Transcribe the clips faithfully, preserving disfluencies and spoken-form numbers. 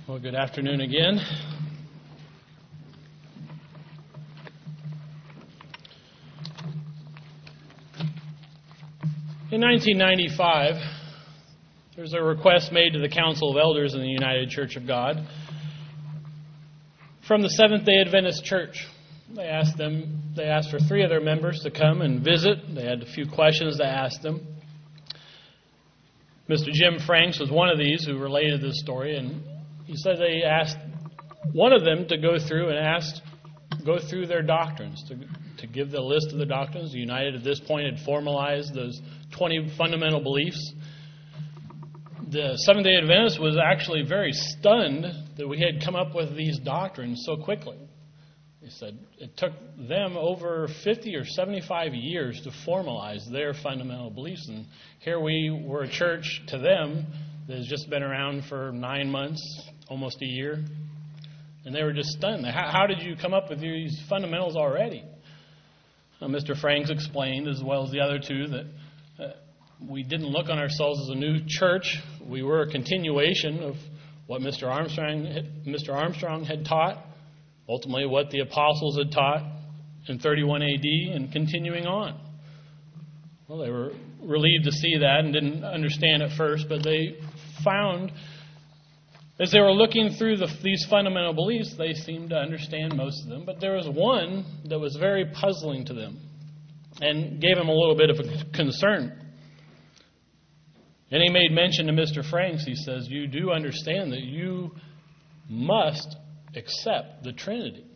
Well, good afternoon again. In nineteen ninety-five, there was a request made to the Council of Elders in the United Church of God from the Seventh-day Adventist Church. They asked them, they asked for three of their members to come and visit. They had a few questions to ask them. Mister Jim Franks was one of these who related this story, and he said they asked one of them to go through and asked, go through their doctrines, to, to give the list of the doctrines. The United at this point had formalized those twenty fundamental beliefs. The Seventh-day Adventist was actually very stunned that we had come up with these doctrines so quickly. He said it took them over fifty or seventy-five years to formalize their fundamental beliefs. And here we were a church to them that has just been around for nine months, almost a year. And they were just stunned. How, how did you come up with these fundamentals already? Uh, Mister Franks explained, as well as the other two, that uh, we didn't look on ourselves as a new church. We were a continuation of what Mister Armstrong had, Mister Armstrong had taught, ultimately what the apostles had taught in thirty-one A D and continuing on. Well, they were relieved to see that and didn't understand at first, but they found, as they were looking through the, these fundamental beliefs, they seemed to understand most of them. But there was one that was very puzzling to them and gave them a little bit of a concern. And he made mention to Mister Franks. He says, you do understand that you must accept the Trinity.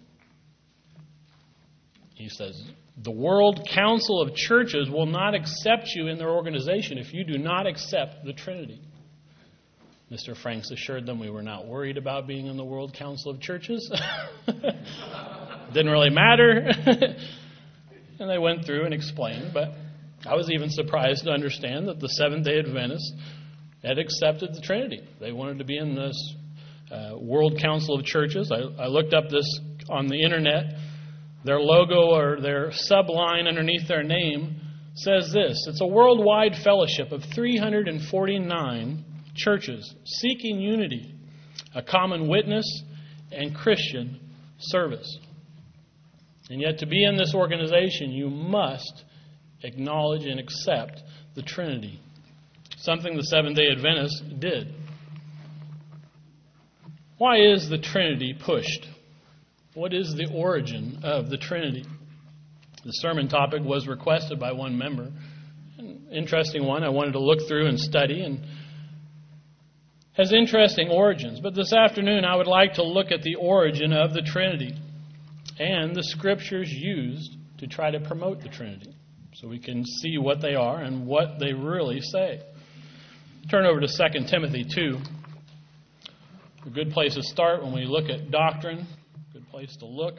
He says, the World Council of Churches will not accept you in their organization if you do not accept the Trinity. Mister Franks assured them we were not worried about being in the World Council of Churches. Didn't really matter. And they went through and explained, but I was even surprised to understand that the Seventh-day Adventists had accepted the Trinity. They wanted to be in this uh, World Council of Churches. I, I looked up this on the internet. Their logo or their subline underneath their name says this: it's a worldwide fellowship of three hundred forty-nine churches seeking unity, a common witness, and Christian service. And yet to be in this organization, you must acknowledge and accept the Trinity, something the Seventh-day Adventists did. Why is the Trinity pushed? What is the origin of the Trinity? The sermon topic was requested by one member. An interesting one I wanted to look through and study, and has interesting origins. But this afternoon I would like to look at the origin of the Trinity and the scriptures used to try to promote the Trinity, so we can see what they are and what they really say. Turn over to Second Timothy two. A good place to start when we look at doctrine. Good place to look.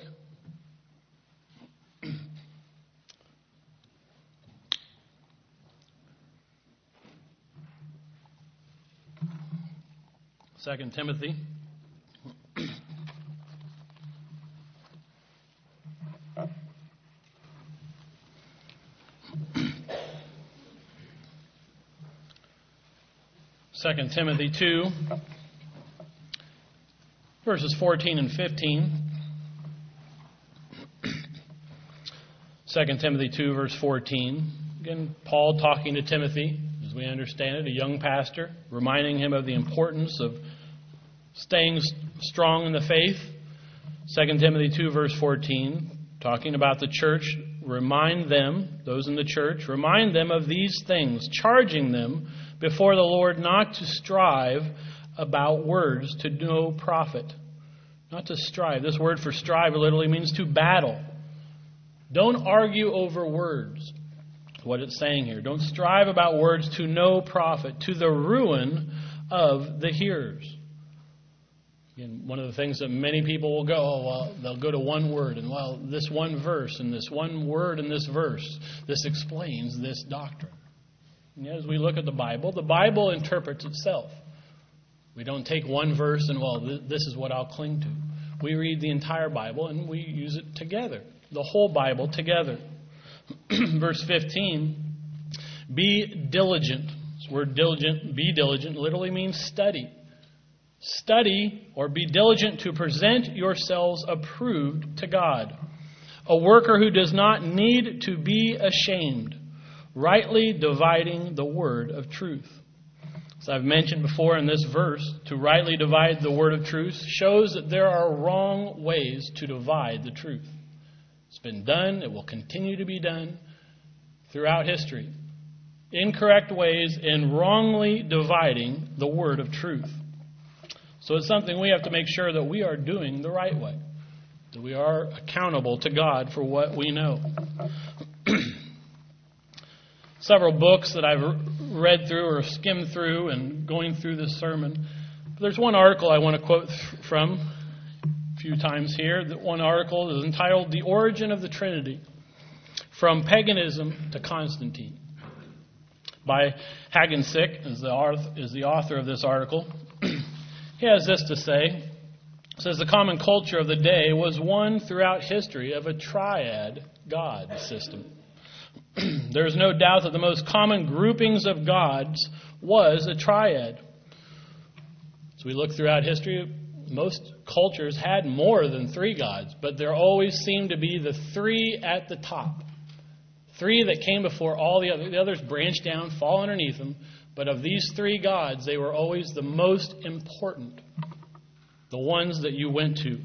Second Timothy. Second Timothy two, verses fourteen and fifteen. Second Timothy two, verse fourteen. Again, Paul talking to Timothy, as we understand it, a young pastor, reminding him of the importance of staying strong in the faith. Second Timothy two, verse fourteen, talking about the church, remind them, those in the church, remind them of these things, charging them before the Lord not to strive about words to no profit. Not to strive. This word for strive literally means to battle. Don't argue over words. That's what it's saying here. Don't strive about words to no profit, to the ruin of the hearers. Again, one of the things that many people will go, oh, well, they'll go to one word, and well, this one verse, and this one word in this verse, this explains this doctrine. And as we look at the Bible, the Bible interprets itself. We don't take one verse and, well, th- this is what I'll cling to. We read the entire Bible and we use it together. The whole Bible together. Verse fifteen, be diligent. This word diligent, be diligent, literally means study. Study or be diligent to present yourselves approved to God, a worker who does not need to be ashamed, rightly dividing the word of truth. As I've mentioned before in this verse, to rightly divide the word of truth shows that there are wrong ways to divide the truth. It's been done, it will continue to be done throughout history. Incorrect ways in wrongly dividing the word of truth. So it's something we have to make sure that we are doing the right way, that we are accountable to God for what we know. Several books that I've read through or skimmed through and going through this sermon. There's one article I want to quote from a few times here. That one article is entitled "The Origin of the Trinity, From Paganism to Constantine," by Hagensick is the author, is the author of this article. He has this to say. It says, the common culture of the day was one throughout history of a triad God system. There is no doubt that the most common groupings of gods was a triad. As we look throughout history, most cultures had more than three gods, but there always seemed to be the three at the top. Three that came before all the others. The others branched down, fall underneath them. But of these three gods, they were always the most important. The ones that you went to.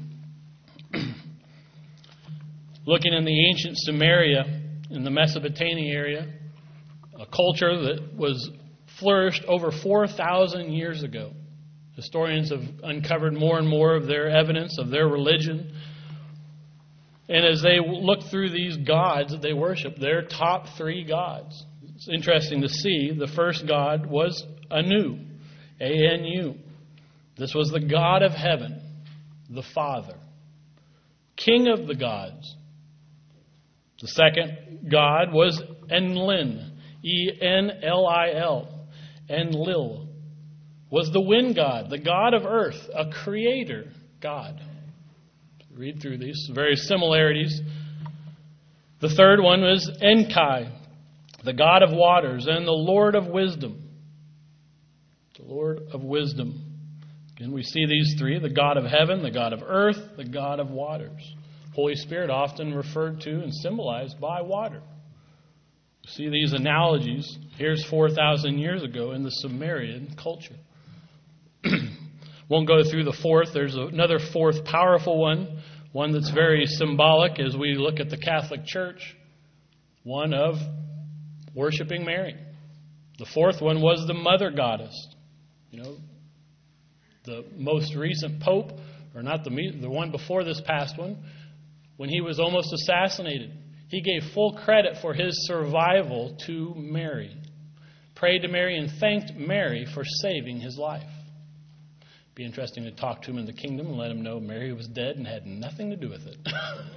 Looking in the ancient Sumeria, in the Mesopotamia area, a culture that was flourished over four thousand years ago. Historians have uncovered more and more of their evidence of their religion. And as they look through these gods that they worship, their top three gods. It's interesting to see. The first god was Anu, A N U. This was the God of heaven, the Father, King of the gods. The second god was Enlil, E N L I L. Enlil was the wind god, the god of earth, a creator God. Read through these various similarities. The third one was Enkai, the God of waters and the Lord of wisdom. The Lord of wisdom. Again, we see these three, the God of heaven, the God of earth, the God of waters. Holy Spirit often referred to and symbolized by water. We see these analogies. Here's four thousand years ago in the Sumerian culture. Won't go through the fourth. There's another fourth powerful one, one that's very symbolic as we look at the Catholic Church, one of worshiping Mary. The fourth one was the Mother Goddess. You know, the most recent Pope, or not the the one before this past one, when he was almost assassinated, he gave full credit for his survival to Mary. Prayed to Mary and thanked Mary for saving his life. Be interesting to talk to him in the kingdom and let him know Mary was dead and had nothing to do with it.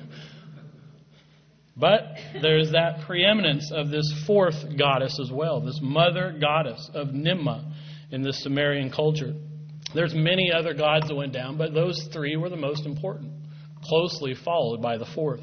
But there's that preeminence of this fourth goddess as well, this mother goddess of Ninmah in this Sumerian culture. There's many other gods that went down, but those three were the most important, closely followed by the fourth.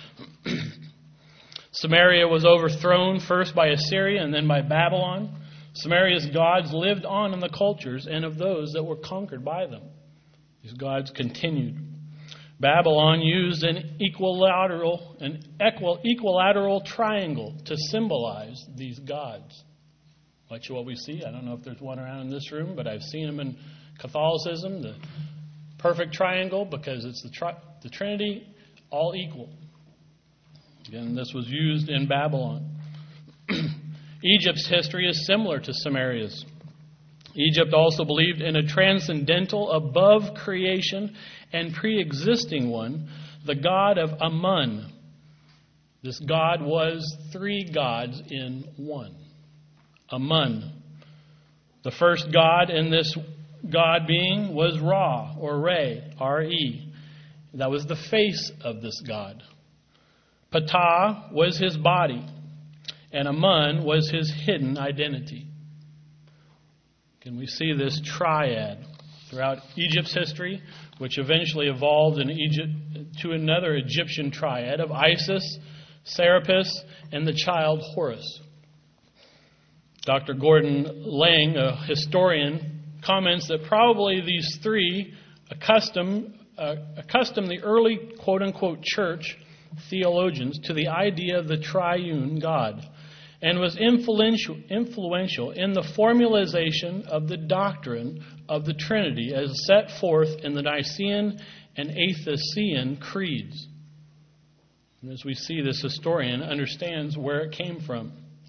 Samaria was overthrown first by Assyria and then by Babylon. Samaria's gods lived on in the cultures and of those that were conquered by them. These gods continued. Babylon used an equilateral, an equal, equilateral triangle to symbolize these gods. Much of what we see, I don't know if there's one around in this room, but I've seen them in Catholicism, the perfect triangle, because it's the, tri- the Trinity, all equal. Again, this was used in Babylon. Egypt's history is similar to Samaria's. Egypt also believed in a transcendental, above creation and pre-existing one, the god of Amun. This god was three gods in one. Amun. The first god in this god being was Ra, or Re, R E. That was the face of this god. Ptah was his body, and Amun was his hidden identity. Can we see this triad throughout Egypt's history, which eventually evolved in Egypt to another Egyptian triad of Isis, Serapis, and the child Horus. Doctor Gordon Lang, a historian, comments that probably these three accustom, uh, accustom the early quote-unquote church theologians to the idea of the triune God, and was influential, influential in the formalization of the doctrine of the Trinity as set forth in the Nicene and Athanasian creeds. And as we see, this historian understands where it came from.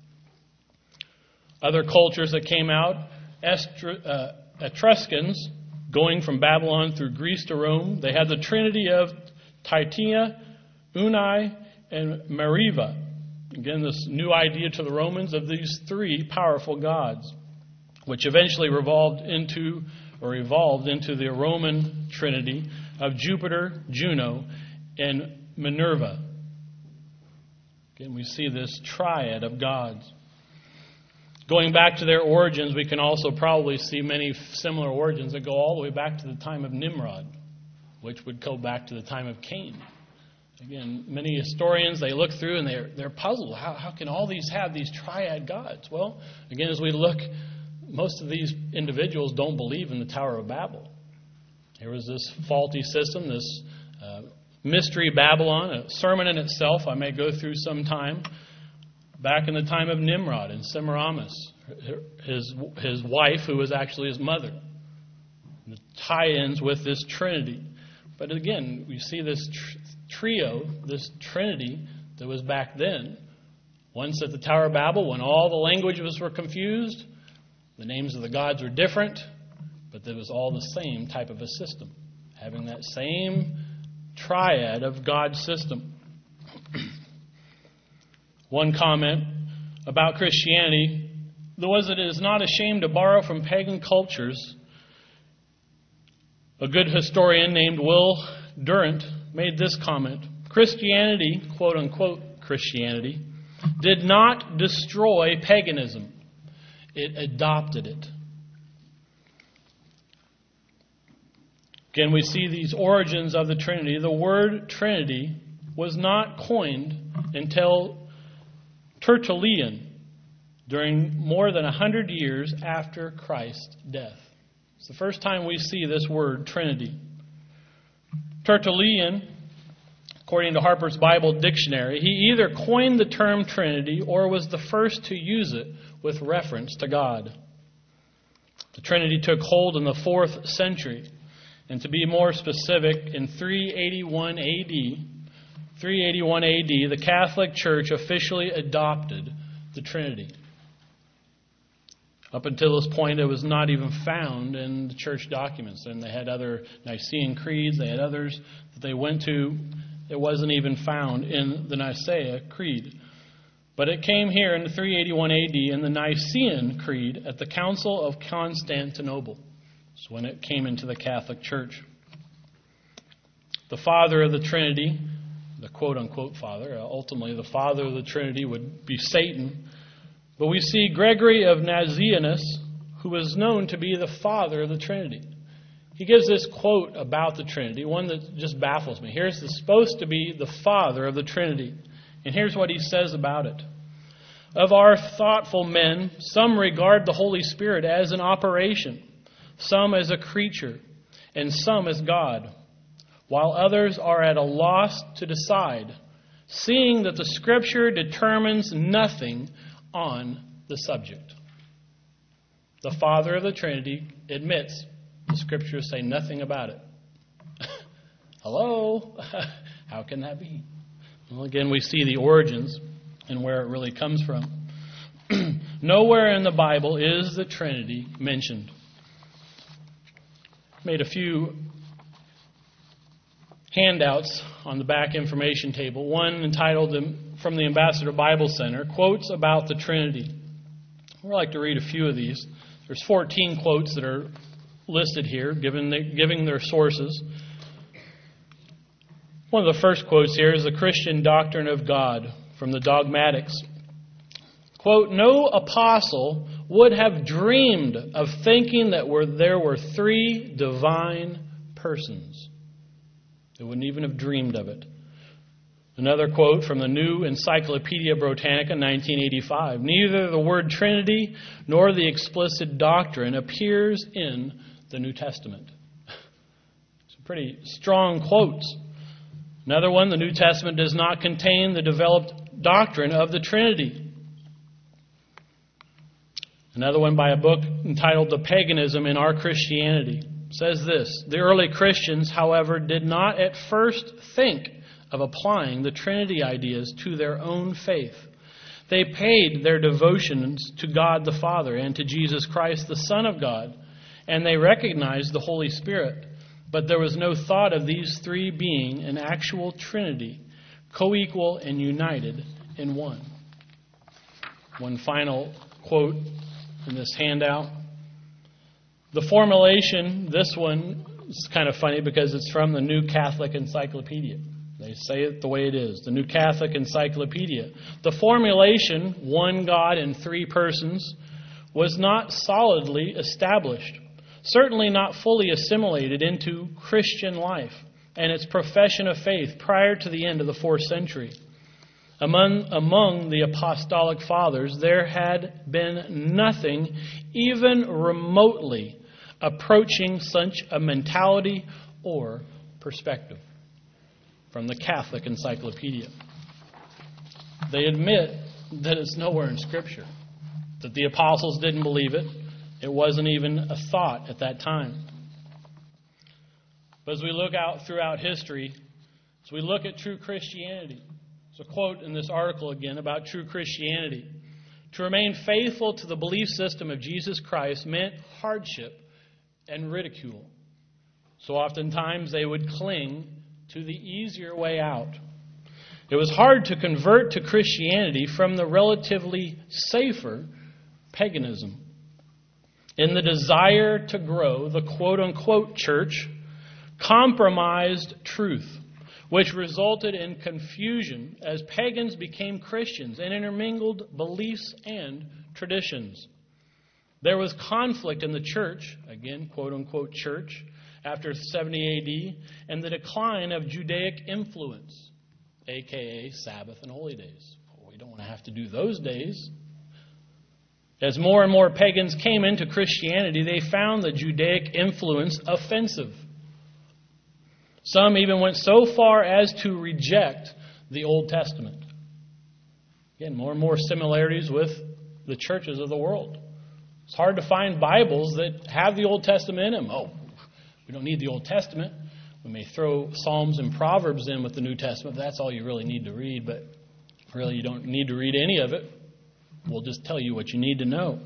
Other cultures that came out, Estru- uh, Etruscans, going from Babylon through Greece to Rome, they had the Trinity of Titia, Unai, and Mariva. Again, this new idea to the Romans of these three powerful gods, which eventually revolved into or evolved into the Roman Trinity of Jupiter, Juno, and Minerva. Again, we see this triad of gods. Going back to their origins, we can also probably see many similar origins that go all the way back to the time of Nimrod, which would go back to the time of Cain. Again, many historians, they look through and they're, they're puzzled. How, how can all these have these triad gods? Well, again, as we look, most of these individuals don't believe in the Tower of Babel. There was this faulty system, this uh, mystery Babylon, a sermon in itself I may go through sometime. Back in the time of Nimrod and Semiramis, his, his wife, who was actually his mother. The tie-ins with this Trinity. But again, we see this tr- trio, this Trinity that was back then. Once at the Tower of Babel, when all the languages were confused, the names of the gods were different, but it was all the same type of a system, having that same triad of God system. One comment about Christianity was that it is not ashamed to borrow from pagan cultures. A good historian named Will Durant made this comment: Christianity, quote unquote Christianity, did not destroy paganism. It adopted it. Again, we see these origins of the Trinity. The word Trinity was not coined until Tertullian, during more than a hundred years after Christ's death. It's the first time we see this word, Trinity. Tertullian, according to Harper's Bible Dictionary, he either coined the term Trinity or was the first to use it with reference to God. The Trinity took hold in the fourth century, and to be more specific, in three eighty-one A D, three eighty-one A D, the Catholic Church officially adopted the Trinity. Up until this point, it was not even found in the church documents. And they had other Nicene creeds, they had others that they went to. It wasn't even found in the Nicaea Creed. But it came here in three eighty-one A D in the Nicene Creed at the Council of Constantinople. That's when it came into the Catholic Church. The Father of the Trinity, the quote-unquote Father, ultimately the Father of the Trinity would be Satan. But we see Gregory of Nazianzus, who is known to be the Father of the Trinity. He gives this quote about the Trinity, one that just baffles me. Here's the, supposed to be the Father of the Trinity. And here's what he says about it. Of our thoughtful men, some regard the Holy Spirit as an operation, some as a creature, and some as God, while others are at a loss to decide, seeing that the Scripture determines nothing on the subject. The Father of the Trinity admits the Scriptures say nothing about it. Hello? How can that be? Well, again, we see the origins and where it really comes from. Nowhere in the Bible is the Trinity mentioned. Made a few handouts on the back information table. One entitled from the Ambassador Bible Center, Quotes About the Trinity. I'd like to read a few of these. There's fourteen quotes that are listed here, giving, the, giving their sources. One of the first quotes here is the Christian Doctrine of God from the Dogmatics. Quote, no apostle would have dreamed of thinking that were, there were three divine persons. They wouldn't even have dreamed of it. Another quote from the New Encyclopedia Britannica, nineteen eighty-five. Neither the word Trinity nor the explicit doctrine appears in the New Testament. Some pretty strong quotes. Another one, the New Testament does not contain the developed doctrine of the Trinity. Another one by a book entitled The Paganism in Our Christianity says this: the early Christians, however, did not at first think of applying the Trinity ideas to their own faith. They paid their devotions to God the Father and to Jesus Christ, the Son of God, and they recognized the Holy Spirit. But there was no thought of these three being an actual Trinity, co-equal and united in one. One final quote in this handout. The formulation, this one is kind of funny because it's from the New Catholic Encyclopedia. They say it the way it is. The New Catholic Encyclopedia. The formulation, one God in three persons, was not solidly established, certainly not fully assimilated into Christian life and its profession of faith prior to the end of the fourth century. Among, among the apostolic fathers, there had been nothing even remotely approaching such a mentality or perspective. From the Catholic Encyclopedia. They admit that it's nowhere in Scripture, that the apostles didn't believe it. It wasn't even a thought at that time. But as we look out throughout history, as we look at true Christianity, there's a quote in this article again about true Christianity. To remain faithful to the belief system of Jesus Christ meant hardship and ridicule. So oftentimes they would cling to the easier way out. It was hard to convert to Christianity from the relatively safer paganism. In the desire to grow, the quote-unquote church compromised truth, which resulted in confusion as pagans became Christians and intermingled beliefs and traditions. There was conflict in the church, again, quote-unquote church, after seventy A D, and the decline of Judaic influence, a k a. Sabbath and holy days. Well, we don't want to have to do those days. As more and more pagans came into Christianity, they found the Judaic influence offensive. Some even went so far as to reject the Old Testament. Again, more and more similarities with the churches of the world. It's hard to find Bibles that have the Old Testament in them. Oh, we don't need the Old Testament. We may throw Psalms and Proverbs in with the New Testament. That's all you really need to read, but really you don't need to read any of it. We'll just tell you what you need to know.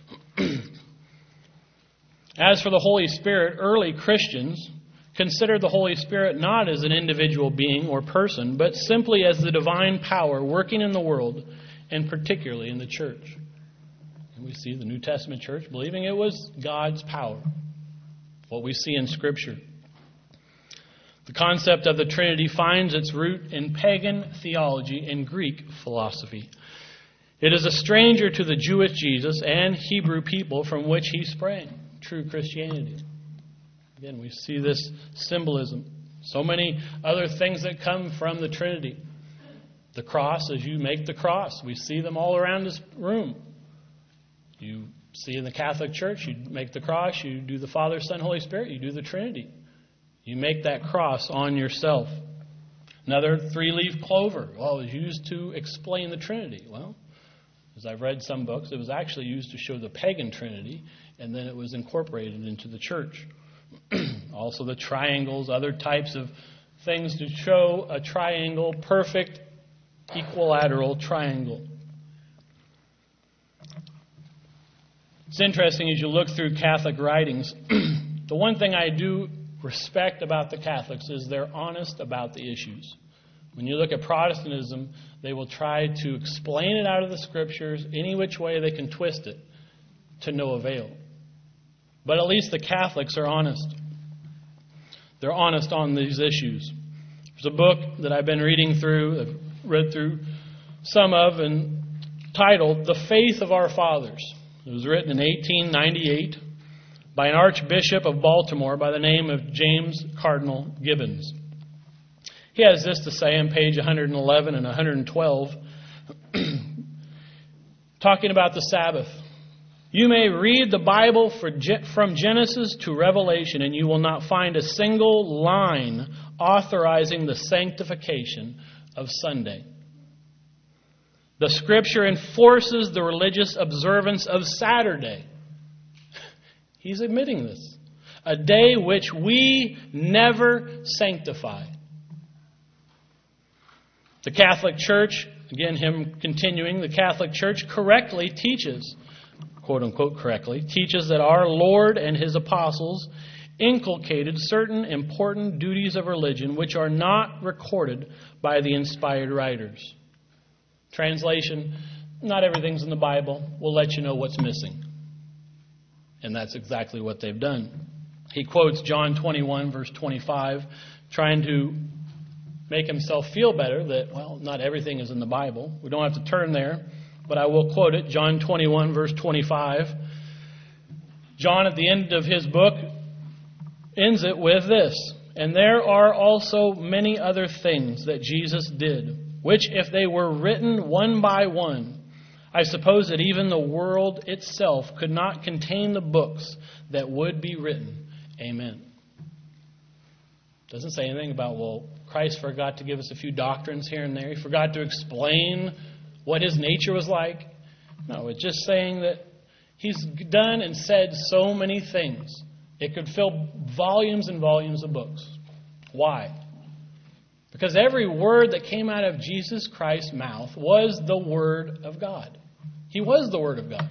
As for the Holy Spirit, early Christians considered the Holy Spirit not as an individual being or person, but simply as the divine power working in the world, and particularly in the church. And we see the New Testament church believing it was God's power. What we see in Scripture. The concept of the Trinity finds its root in pagan theology and Greek philosophy. It is a stranger to the Jewish Jesus and Hebrew people from which he sprang, true Christianity. Again, we see this symbolism. So many other things that come from the Trinity. The cross, as you make the cross, we see them all around this room. You see in the Catholic Church, you make the cross, you do the Father, Son, Holy Spirit, you do the Trinity. You make that cross on yourself. Another three-leaf clover, well, it was used to explain the Trinity. Well, as I've read some books, it was actually used to show the pagan Trinity, and then it was incorporated into the church. Also the triangles, other types of things to show a triangle, perfect equilateral triangle. It's interesting as you look through Catholic writings, the one thing I do respect about the Catholics is they're honest about the issues. When you look at Protestantism, they will try to explain it out of the Scriptures any which way they can twist it to no avail. But at least the Catholics are honest. They're honest on these issues. There's a book that I've been reading through, I've read through some of, and titled The Faith of Our Fathers. It was written in eighteen ninety-eight by an Archbishop of Baltimore by the name of James Cardinal Gibbons. He has this to say on page one eleven and one twelve, talking about the Sabbath. You may read the Bible for, from Genesis to Revelation, and you will not find a single line authorizing the sanctification of Sunday. The Scripture enforces the religious observance of Saturday. He's admitting this. A day which we never sanctify. The Catholic Church, again him continuing, the Catholic Church correctly teaches, quote unquote correctly, teaches that our Lord and His apostles inculcated certain important duties of religion which are not recorded by the inspired writers. Translation, not everything's in the Bible. We'll let you know what's missing. And that's exactly what they've done. He quotes John twenty-one, verse twenty-five, trying to make himself feel better that, well, not everything is in the Bible. We don't have to turn there, but I will quote it. John twenty-one, verse twenty-five. John, at the end of his book, ends it with this. And there are also many other things that Jesus did, which if they were written one by one, I suppose that even the world itself could not contain the books that would be written. Amen. Doesn't say anything about, well, Christ forgot to give us a few doctrines here and there. He forgot to explain what His nature was like. No, it's just saying that He's done and said so many things. It could fill volumes and volumes of books. Why? Because every word that came out of Jesus Christ's mouth was the Word of God. He was the Word of God.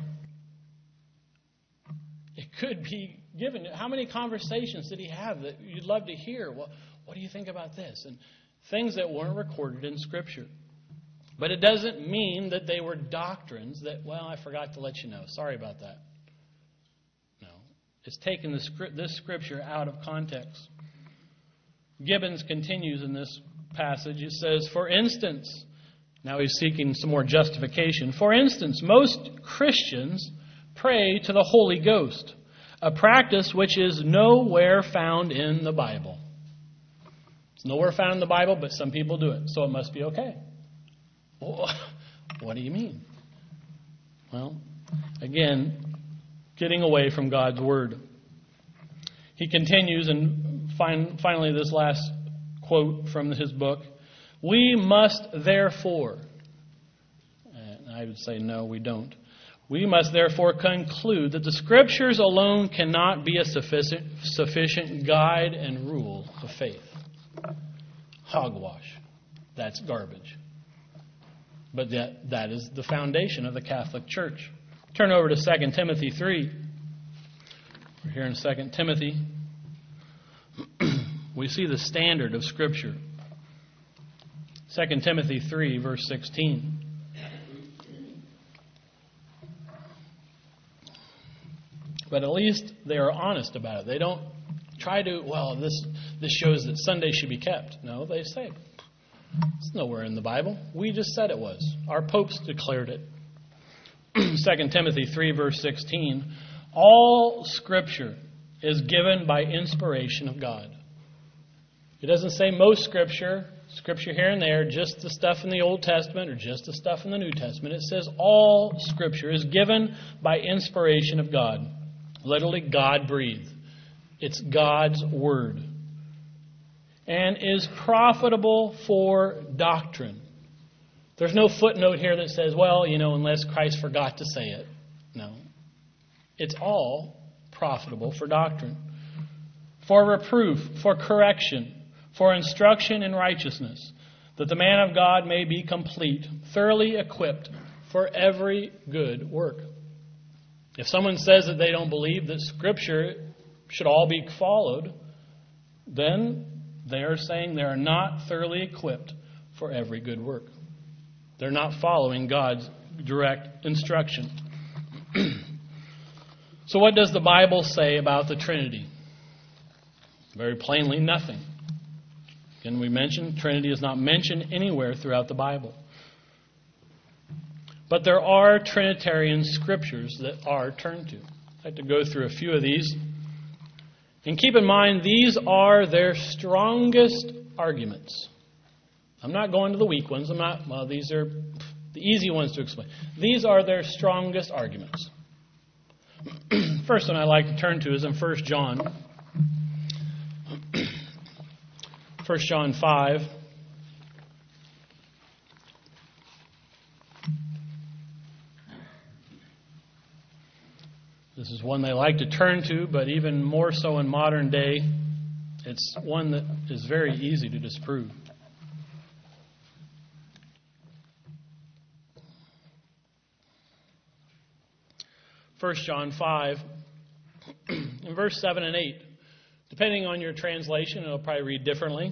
It could be given. How many conversations did He have that you'd love to hear? Well, what do you think about this? And things that weren't recorded in Scripture. But it doesn't mean that they were doctrines that, well, I forgot to let you know. Sorry about that. No. It's taken the script, this Scripture out of context. Gibbons continues in this passage. It says, for instance, now he's seeking some more justification. For instance, most Christians pray to the Holy Ghost, a practice which is nowhere found in the Bible. It's nowhere found in the Bible, but some people do it, so it must be okay. Well, what do you mean? Well, again, getting away from God's Word. He continues, and fin- finally this last quote from his book, we must therefore, and I would say no, we don't. We must therefore conclude that the Scriptures alone cannot be a sufficient, sufficient guide and rule of faith. Hogwash. That's garbage. But that, that is the foundation of the Catholic Church. Turn over to Second Timothy three. We're here in Second Timothy. We see the standard of Scripture. Second Timothy three, verse sixteen. But at least they are honest about it. They don't try to, well, this this shows that Sunday should be kept. No, they say, it's nowhere in the Bible. We just said it was. Our popes declared it. Second Timothy three, verse sixteen. All Scripture is given by inspiration of God. It doesn't say most Scripture, Scripture here and there, just the stuff in the Old Testament or just the stuff in the New Testament. It says all Scripture is given by inspiration of God. Literally, God breathed. It's God's Word. And is profitable for doctrine. There's no footnote here that says, well, you know, unless Christ forgot to say it. No. It's all profitable for doctrine. For reproof, for correction, for instruction in righteousness, that the man of God may be complete, thoroughly equipped for every good work. If someone says that they don't believe that Scripture should all be followed, then they are saying they are not thoroughly equipped for every good work. They're not following God's direct instruction. So what does the Bible say about the Trinity? Very plainly, nothing. Again, we mentioned Trinity is not mentioned anywhere throughout the Bible. But there are Trinitarian scriptures that are turned to. I'd like to go through a few of these. And keep in mind, these are their strongest arguments. I'm not going to the weak ones. I'm not, well, these are the easy ones to explain. These are their strongest arguments. First one I like to turn to is in First John. First John five. This is one they like to turn to, but even more so in modern day, it's one that is very easy to disprove. First John five, in verse seven and eight. Depending on your translation, it'll probably read differently.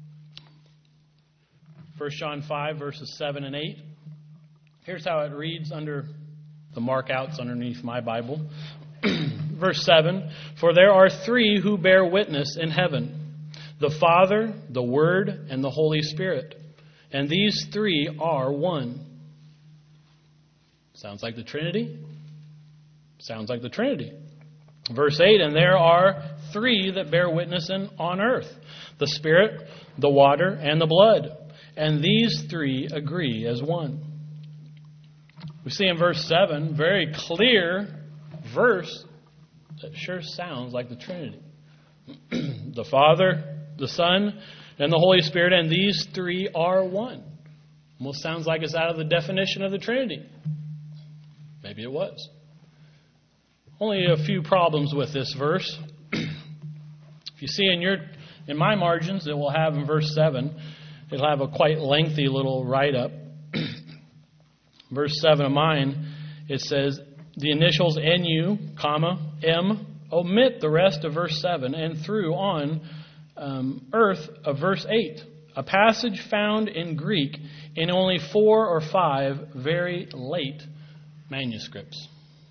First John five, verses seven and eight. Here's how it reads under the markouts underneath my Bible. Verse seven, for there are three who bear witness in heaven, the Father, the Word, and the Holy Spirit. And these three are one. Sounds like the Trinity? Sounds like the Trinity. Verse eight, and there are three that bear witness in, on earth, the Spirit, the water, and the blood. And these three agree as one. We see in verse seven, very clear verse that sure sounds like the Trinity. The Father, the Son, and the Holy Spirit, and these three are one. Almost sounds like it's out of the definition of the Trinity. Maybe it was. Only a few problems with this verse. If you see in your in my margins, it will have in verse seven, it'll have a quite lengthy little write-up. Verse seven of mine, it says, the initials N U, comma, M, omit the rest of verse seven, and through on um, earth of verse eight. A passage found in Greek in only four or five very late manuscripts.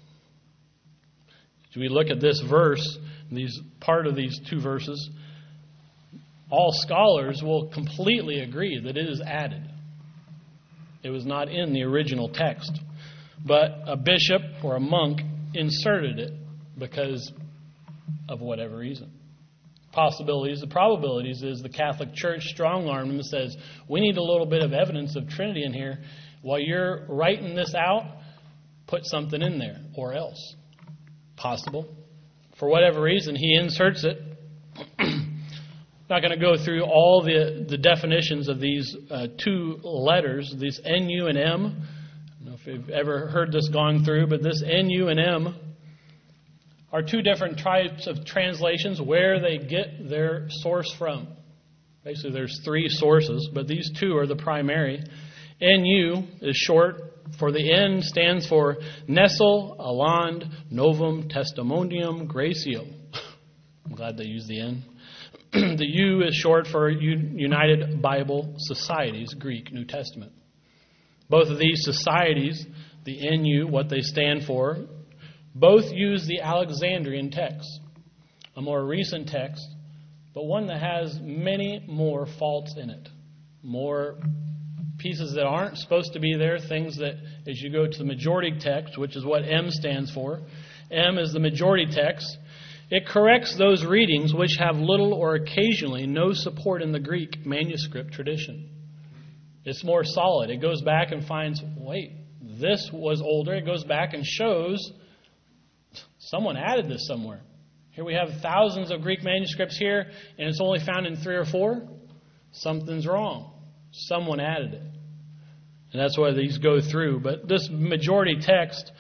As we look at this verse, these part of these two verses, all scholars will completely agree that it is added. It was not in the original text. But a bishop or a monk inserted it because of whatever reason. Possibilities, the probabilities is the Catholic Church strong-armed them and says, we need a little bit of evidence of Trinity in here. While you're writing this out, put something in there, or else. Possible. For whatever reason, he inserts it. Not going to go through all the, the definitions of these uh, two letters, these N U and M. I don't know if you've ever heard this gone through, but this N U and M are two different types of translations where they get their source from. Basically, there's three sources, but these two are the primary. N U is short for the N stands for Nestle Aland Novum Testimonium Gratio. I'm glad they used the N. The U is short for United Bible Societies, Greek, New Testament. Both of these societies, the N U, what they stand for, both use the Alexandrian text, a more recent text, but one that has many more faults in it, more pieces that aren't supposed to be there, things that, as you go to the majority text, which is what M stands for, M is the majority text, it corrects those readings which have little or occasionally no support in the Greek manuscript tradition. It's more solid. It goes back and finds, wait, this was older. It goes back and shows someone added this somewhere. Here we have thousands of Greek manuscripts here, and it's only found in three or four. Something's wrong. Someone added it. And that's why these go through. But this majority text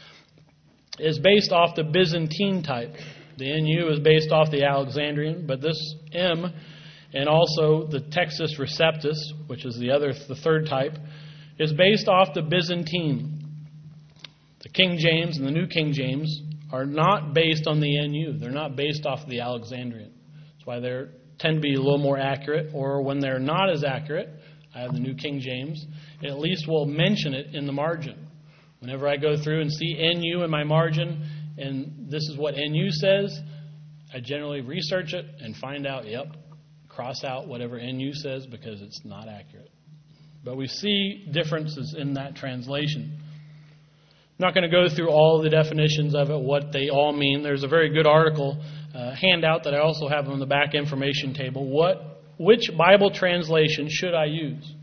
is based off the Byzantine type. The N U is based off the Alexandrian, but this M and also the Textus Receptus, which is the other, the third type, is based off the Byzantine. The King James and the New King James are not based on the N U. They're not based off the Alexandrian. That's why they tend to be a little more accurate, or when they're not as accurate, I have the New King James, it at least will mention it in the margin. Whenever I go through and see N U in my margin, and this is what N U says, I generally research it and find out, yep, cross out whatever N U says because it's not accurate. But we see differences in that translation. I'm not going to go through all the definitions of it, what they all mean. There's a very good article, uh, handout that I also have on the back information table. What, which Bible translation should I use?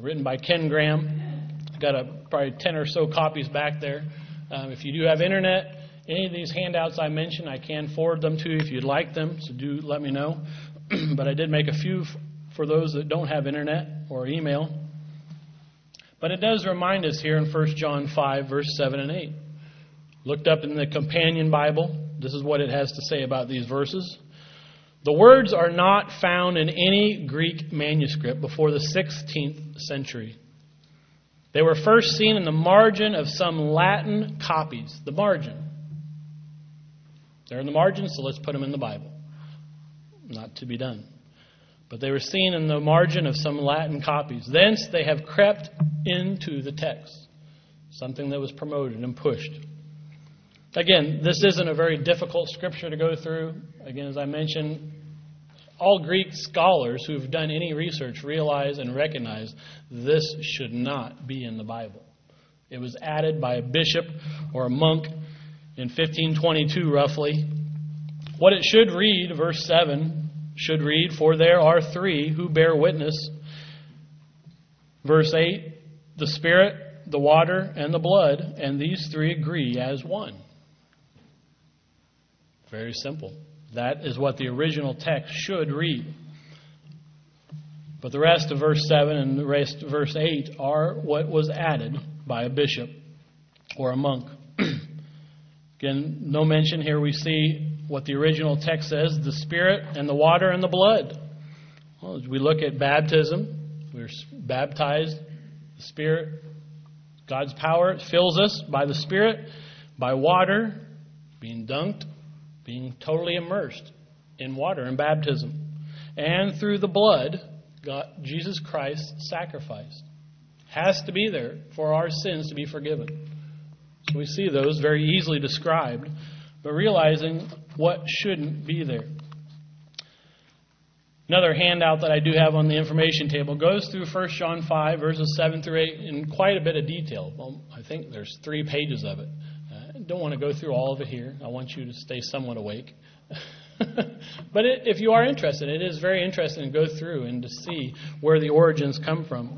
written by Ken Graham. Got a, probably ten or so copies back there. Um, if you do have internet, any of these handouts I mentioned, I can forward them to you if you'd like them, so do let me know. But I did make a few f- for those that don't have internet or email. But it does remind us here in First John five, verse seven and eight. Looked up in the Companion Bible. This is what it has to say about these verses. The words are not found in any Greek manuscript before the sixteenth century. They were first seen in the margin of some Latin copies. The margin. They're in the margin, so let's put them in the Bible. Not to be done. But they were seen in the margin of some Latin copies. Thence they have crept into the text. Something that was promoted and pushed. Again, this isn't a very difficult scripture to go through. Again, as I mentioned, all Greek scholars who've done any research realize and recognize this should not be in the Bible. It was added by a bishop or a monk in fifteen twenty-two, roughly. What it should read, verse seven, should read, for there are three who bear witness. Verse eight, the Spirit, the water, and the blood, and these three agree as one. Very simple. That is what the original text should read. But the rest of verse seven and the rest of verse eight are what was added by a bishop or a monk. Again, no mention here. We see what the original text says, the Spirit and the water and the blood. Well, as we look at baptism, we're baptized, the Spirit, God's power fills us by the Spirit, by water, being dunked, being totally immersed in water in baptism. And through the blood, God, Jesus Christ sacrificed. Has to be there for our sins to be forgiven. So we see those very easily described, but realizing what shouldn't be there. Another handout that I do have on the information table goes through First John five, verses seven through eight in quite a bit of detail. Well, I think there's three pages of it. I don't want to go through all of it here. I want you to stay somewhat awake. But it, if you are interested, it is very interesting to go through and to see where the origins come from.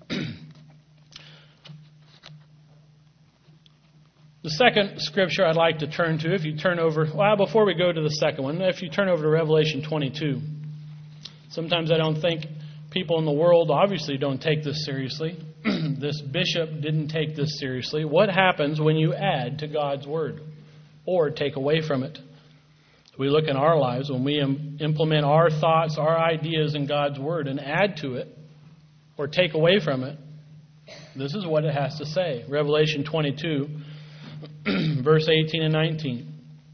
The second scripture I'd like to turn to, if you turn over, well, before we go to the second one, if you turn over to Revelation twenty-two. Sometimes I don't think people in the world obviously don't take this seriously. This bishop didn't take this seriously. What happens when you add to God's word or take away from it? We look in our lives when we im- implement our thoughts, our ideas in God's word and add to it or take away from it. This is what it has to say. Revelation twenty-two, verse eighteen and nineteen.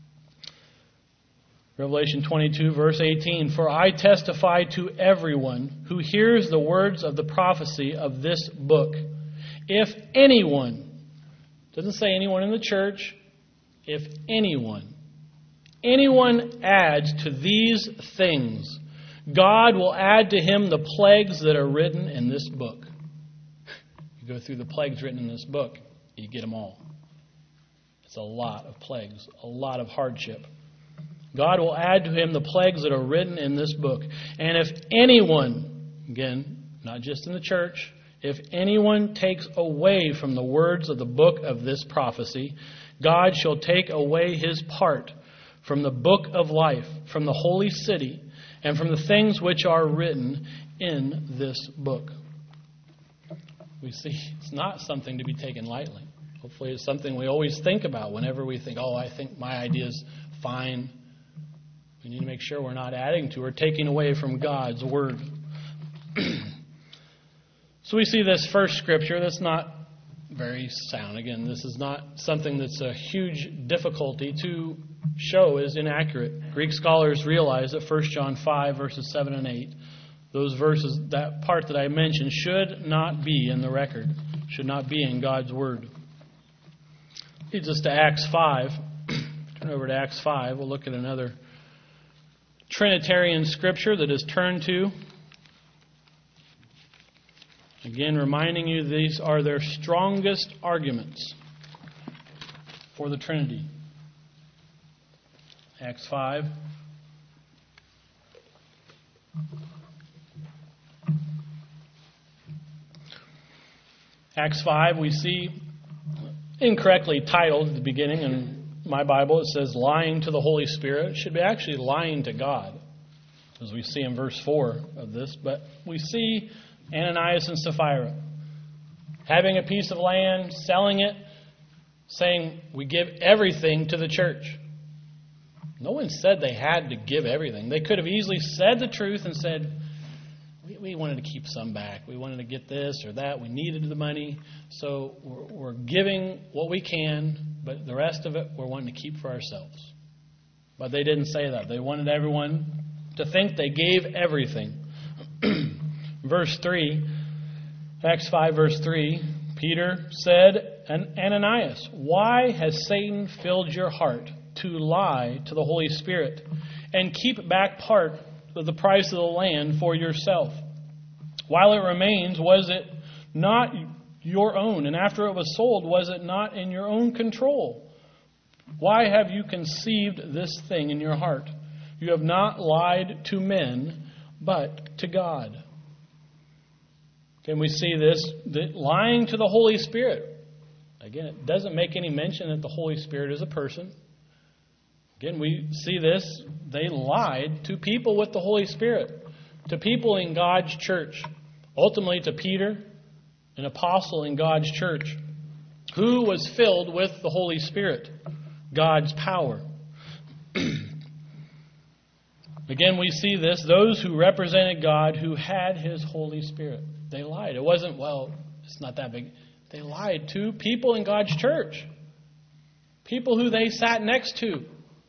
Revelation twenty-two, verse eighteen. For I testify to everyone who hears the words of the prophecy of this book. If anyone, doesn't say anyone in the church, if anyone, anyone adds to these things, God will add to him the plagues that are written in this book. You go through the plagues written in this book, you get them all. It's a lot of plagues, a lot of hardship. God will add to him the plagues that are written in this book. And if anyone, again, not just in the church, if anyone takes away from the words of the book of this prophecy, God shall take away his part from the book of life, from the holy city, and from the things which are written in this book. We see it's not something to be taken lightly. Hopefully it's something we always think about whenever we think, oh, I think my idea's fine. We need to make sure we're not adding to or taking away from God's word. So we see this first scripture that's not very sound. Again, this is not something that's a huge difficulty to show is inaccurate. Greek scholars realize that First John five, verses seven and eight, those verses, that part that I mentioned, should not be in the record, should not be in God's word. Leads us to Acts five. Turn over to Acts five. We'll look at another Trinitarian scripture that is turned to. Again, reminding you these are their strongest arguments for the Trinity. Acts five. Acts five, we see incorrectly titled at the beginning in my Bible. It says lying to the Holy Spirit. It should be actually lying to God, as we see in verse four of this. But we see Ananias and Sapphira having a piece of land, selling it, saying, we give everything to the church. No one said they had to give everything. They could have easily said the truth and said, we, we wanted to keep some back. We wanted to get this or that. We needed the money. So we're, we're giving what we can, but the rest of it we're wanting to keep for ourselves. But they didn't say that. They wanted everyone to think they gave everything. Verse three, Acts five, verse three, Peter said, Ananias, why has Satan filled your heart to lie to the Holy Spirit and keep back part of the price of the land for yourself? While it remains, was it not your own? And after it was sold, was it not in your own control? Why have you conceived this thing in your heart? You have not lied to men, but to God. Can we see this? The lying to the Holy Spirit. Again, it doesn't make any mention that the Holy Spirit is a person. Again, we see this. They lied to people with the Holy Spirit, to people in God's church, ultimately to Peter, an apostle in God's church, who was filled with the Holy Spirit, God's power. Again, we see this. Those who represented God, who had His Holy Spirit, they lied. It wasn't, well, it's not that big. They lied to people in God's church, people who they sat next to.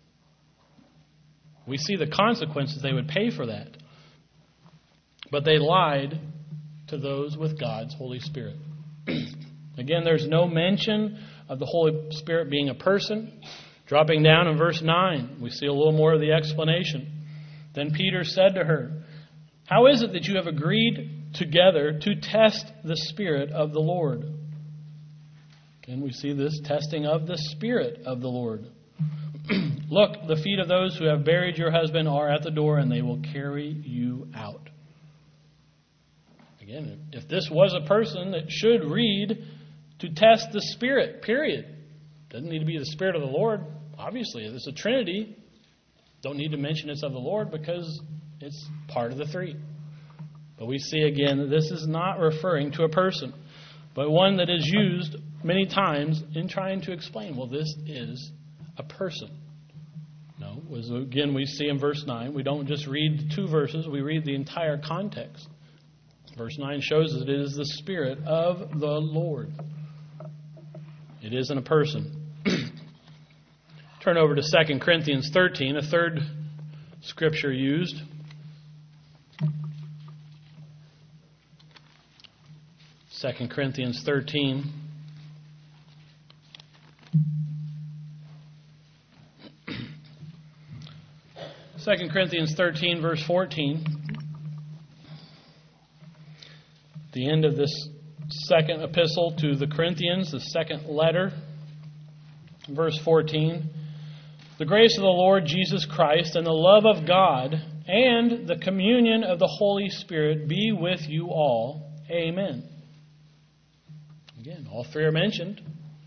We see the consequences they would pay for that. But they lied to those with God's Holy Spirit. Again, there's no mention of the Holy Spirit being a person. Dropping down in verse nine, we see a little more of the explanation. Then Peter said to her, how is it that you have agreed together to test the Spirit of the Lord? And we see this testing of the Spirit of the Lord. Look, the feet of those who have buried your husband are at the door, and they will carry you out. Again, if this was a person that should read to test the Spirit, period. Doesn't need to be the Spirit of the Lord. Obviously, if it's a Trinity, don't need to mention it's of the Lord because it's part of the three. But we see again that this is not referring to a person, but one that is used many times in trying to explain, well, this is a person. No, as again we see in verse nine, we don't just read two verses, we read the entire context. Verse nine shows that it is the Spirit of the Lord. It isn't a person. Turn over to Second Corinthians thirteen, a third scripture used. Second Corinthians thirteen. Second Corinthians thirteen, verse fourteen. The end of this second epistle to the Corinthians, the second letter. Verse fourteen. The grace of the Lord Jesus Christ and the love of God and the communion of the Holy Spirit be with you all. Amen. Again, all three are mentioned.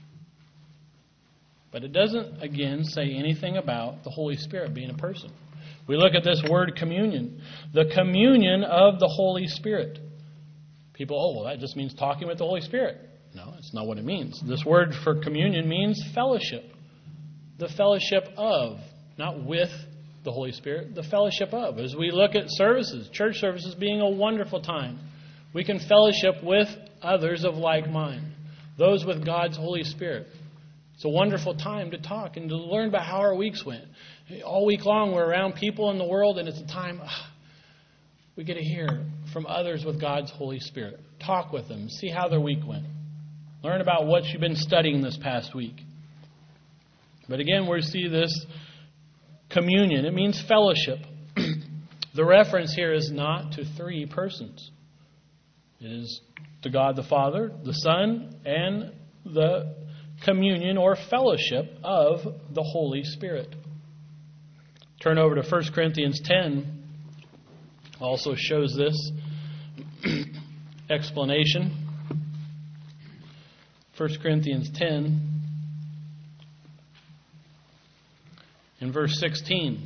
But it doesn't, again, say anything about the Holy Spirit being a person. We look at this word communion. The communion of the Holy Spirit. People, oh, well, that just means talking with the Holy Spirit. No, that's not what it means. This word for communion means fellowship. The fellowship of, not with the Holy Spirit, the fellowship of. As we look at services, church services being a wonderful time, we can fellowship with others of like mind, those with God's Holy Spirit. It's a wonderful time to talk and to learn about how our weeks went. All week long we're around people in the world, and it's a time we get to hear from others with God's Holy Spirit. Talk with them, see how their week went. Learn about what you've been studying this past week. But again, we see this communion. It means fellowship. The reference here is not to three persons. It is to God the Father, the Son, and the communion or fellowship of the Holy Spirit. Turn over to First Corinthians ten. Also shows this explanation. First Corinthians ten, in verse sixteen.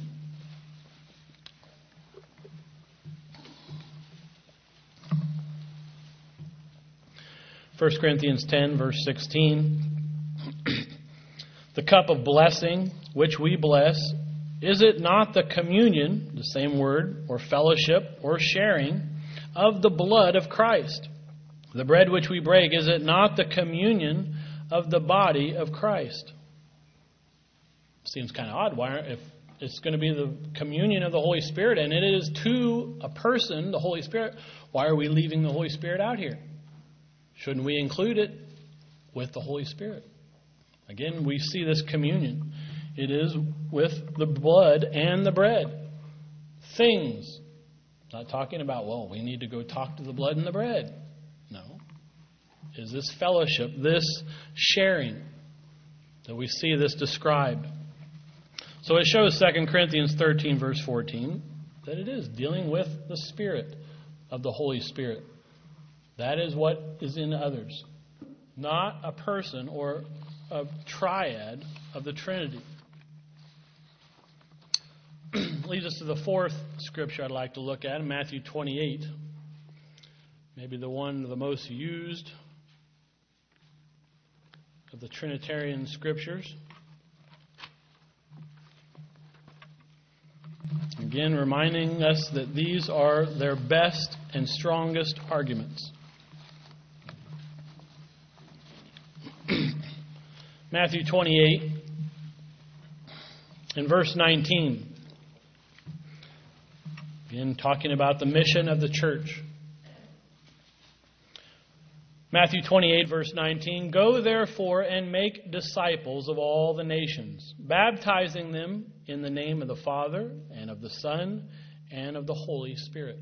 First Corinthians ten, verse sixteen. The cup of blessing which we bless, is it not the communion, the same word, or fellowship, or sharing, of the blood of Christ? The bread which we break, is it not the communion of the body of Christ? Seems kind of odd. Why, if it's going to be the communion of the Holy Spirit, and it is to a person, the Holy Spirit, why are we leaving the Holy Spirit out here? Shouldn't we include it with the Holy Spirit? Again, we see this communion. It is with the blood and the bread. Things. Not talking about, well, we need to go talk to the blood and the bread. No. Is this fellowship, this sharing, that we see this described. So it shows Second Corinthians thirteen, verse fourteen, that it is dealing with the Spirit of the Holy Spirit. That is what is in others. Not a person or a triad of the Trinity. Leads us to the fourth scripture I'd like to look at, in Matthew twenty-eight. Maybe the one of the most used of the Trinitarian scriptures. Again, reminding us that these are their best and strongest arguments. Matthew twenty-eight, in verse nineteen. Again, talking about the mission of the church. Matthew twenty-eight, verse nineteen. Go therefore and make disciples of all the nations, baptizing them in the name of the Father and of the Son and of the Holy Spirit.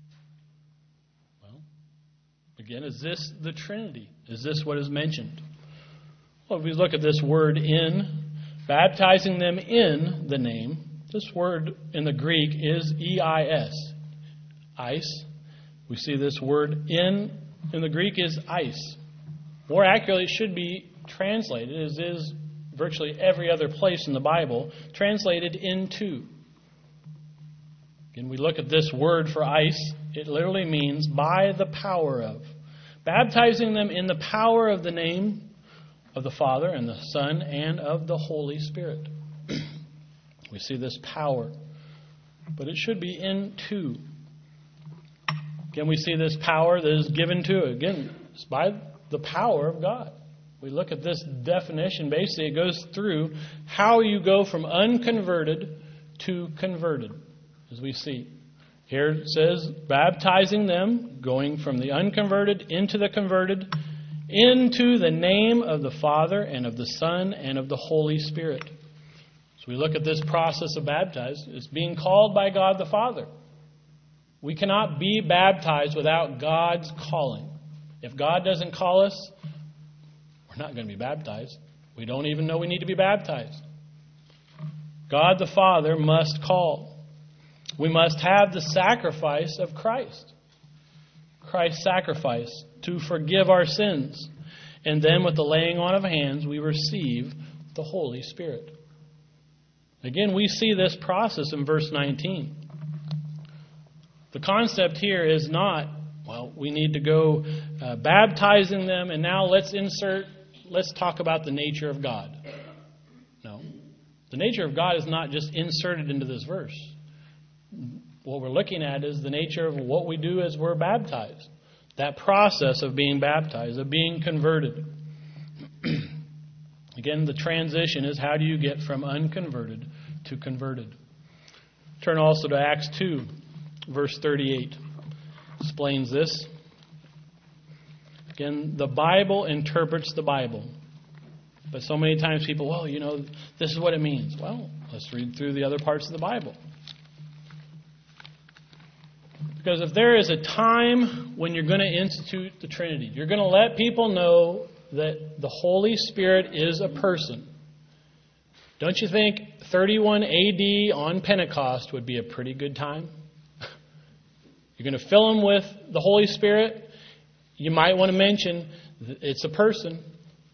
Well, again, is this the Trinity? Is this what is mentioned? Well, if we look at this word in, baptizing them in the name, this word in the Greek is E I S, ice. We see this word in, in the Greek is ice. More accurately, it should be translated, as is virtually every other place in the Bible, translated into. Again, we look at this word for ice, it literally means by the power of. Baptizing them in the power of the name of the Father and the Son and of the Holy Spirit. We see this power, but it should be into. Again, we see this power that is given to it. Again, it's by the power of God. We look at this definition. Basically, it goes through how you go from unconverted to converted, as we see. Here it says, baptizing them, going from the unconverted into the converted, into the name of the Father and of the Son and of the Holy Spirit. So we look at this process of baptized. It's being called by God the Father. We cannot be baptized without God's calling. If God doesn't call us, we're not going to be baptized. We don't even know we need to be baptized. God the Father must call. We must have the sacrifice of Christ. Christ's sacrifice to forgive our sins. And then with the laying on of hands, we receive the Holy Spirit. Again, we see this process in verse nineteen. The concept here is not, well, we need to go uh, baptizing them, and now let's insert, let's talk about the nature of God. No. The nature of God is not just inserted into this verse. What we're looking at is the nature of what we do as we're baptized. That process of being baptized, of being converted. Again, the transition is how do you get from unconverted to converted. Turn also to Acts two, verse thirty-eight. Explains this. Again, the Bible interprets the Bible. But so many times people, well, you know, this is what it means. Well, let's read through the other parts of the Bible. Because if there is a time when you're going to institute the Trinity, you're going to let people know that the Holy Spirit is a person. Don't you think thirty-one A D on Pentecost would be a pretty good time? You're going to fill them with the Holy Spirit. You might want to mention it's a person.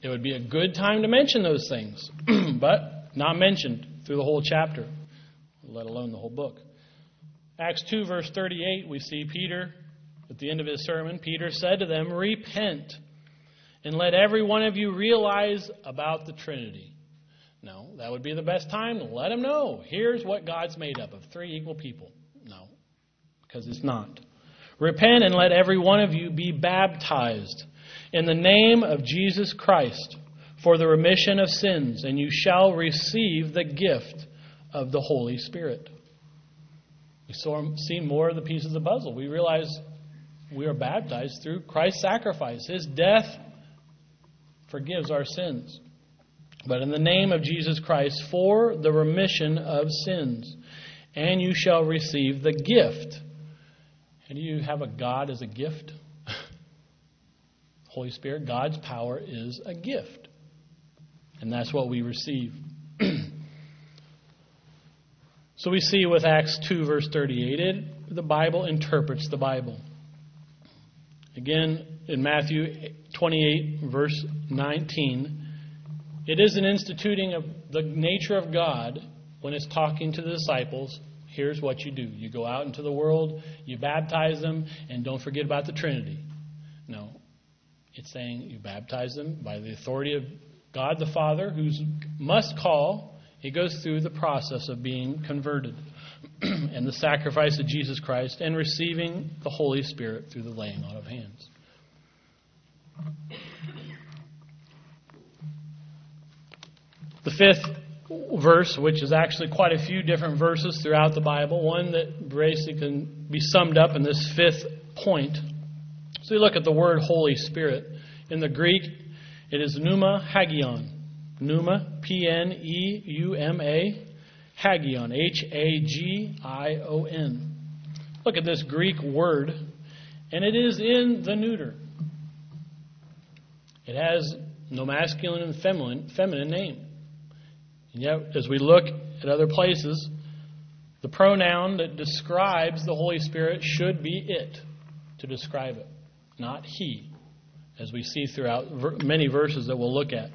it would be a good time to mention those things, but not mentioned through the whole chapter, let alone the whole book. Acts two, verse thirty-eight, we see Peter, at the end of his sermon, Peter said to them, "Repent, and let every one of you realize about the Trinity." No, that would be the best time to let them know. Here's what God's made up of, three equal people. No, because it's not. "Repent and let every one of you be baptized in the name of Jesus Christ for the remission of sins, and you shall receive the gift of the Holy Spirit." We saw, see more of the pieces of the puzzle. We realize we are baptized through Christ's sacrifice. His death forgives our sins. But in the name of Jesus Christ for the remission of sins, and you shall receive the gift. And do you have a God as a gift? Holy Spirit, God's power is a gift. And that's what we receive. So we see with Acts two, verse thirty-eight, it, the Bible interprets the Bible. Again, in Matthew twenty-eight, verse nineteen, it is an instituting of the nature of God when it's talking to the disciples. Here's what you do. You go out into the world, you baptize them, and don't forget about the Trinity. No. It's saying you baptize them by the authority of God the Father, who must call. He goes through the process of being converted and the sacrifice of Jesus Christ and receiving the Holy Spirit through the laying on of hands. The fifth verse, which is actually quite a few different verses throughout the Bible, one that basically can be summed up in this fifth point. So you look at the word Holy Spirit. In the Greek, it is pneuma hagion. Pneuma, P N E U M A, hagion, H A G I O N. Look at this Greek word, and it is in the neuter. It has no masculine and feminine, feminine name. And yet, as we look at other places, the pronoun that describes the Holy Spirit should be it to describe it, not he, as we see throughout many verses that we'll look at.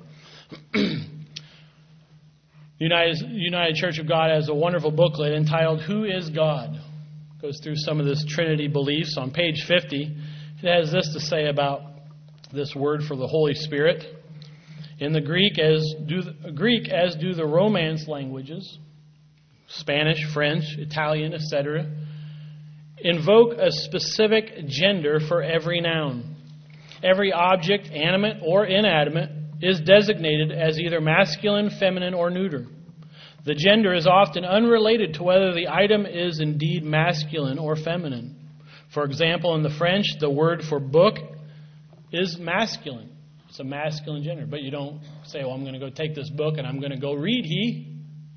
United, United Church of God has a wonderful booklet entitled Who is God? It goes through some of this Trinity beliefs. On page fifty, it has this to say about this word for the Holy Spirit. In the Greek, as do the, Greek as do the Romance languages, Spanish, French, Italian, et cetera, invoke a specific gender for every noun. Every object, animate or inanimate, is designated as either masculine, feminine, or neuter. The gender is often unrelated to whether the item is indeed masculine or feminine. For example, in the French, the word for book is masculine. It's a masculine gender. But you don't say, well, I'm going to go take this book and I'm going to go read he.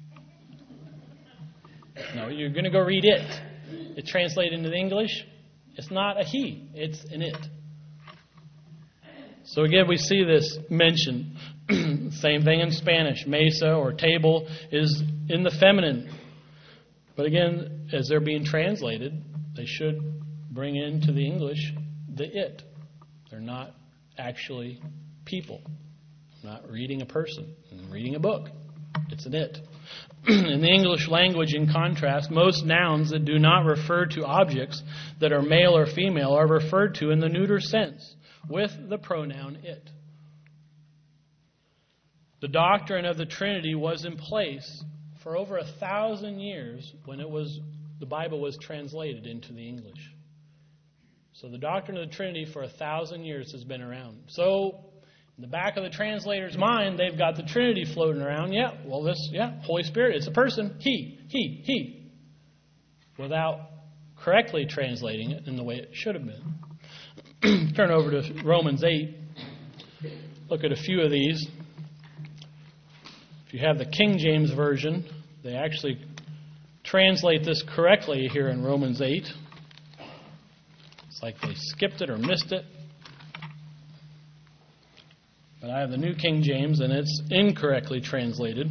No, you're going to go read it. It translated into the English. It's not a he. It's an it. So again, we see this mentioned. Same thing in Spanish. Mesa or table is in the feminine. But again, as they're being translated, they should bring into the English the it. They're not actually people. I'm not reading a person. I'm reading a book. It's an it. In the English language, in contrast, most nouns that do not refer to objects that are male or female are referred to in the neuter sense, with the pronoun it. The doctrine of the Trinity was in place for over a thousand years when it was the Bible was translated into the English. So the doctrine of the Trinity for a thousand years has been around. So in the back of the translator's mind, they've got the Trinity floating around. Yeah, well, this, yeah, Holy Spirit, it's a person. He, he, he. Without correctly translating it in the way it should have been. Turn over to Romans eight. Look at a few of these. If you have the King James Version, they actually translate this correctly here in Romans eight. It's like they skipped it or missed it. But I have the New King James, and it's incorrectly translated.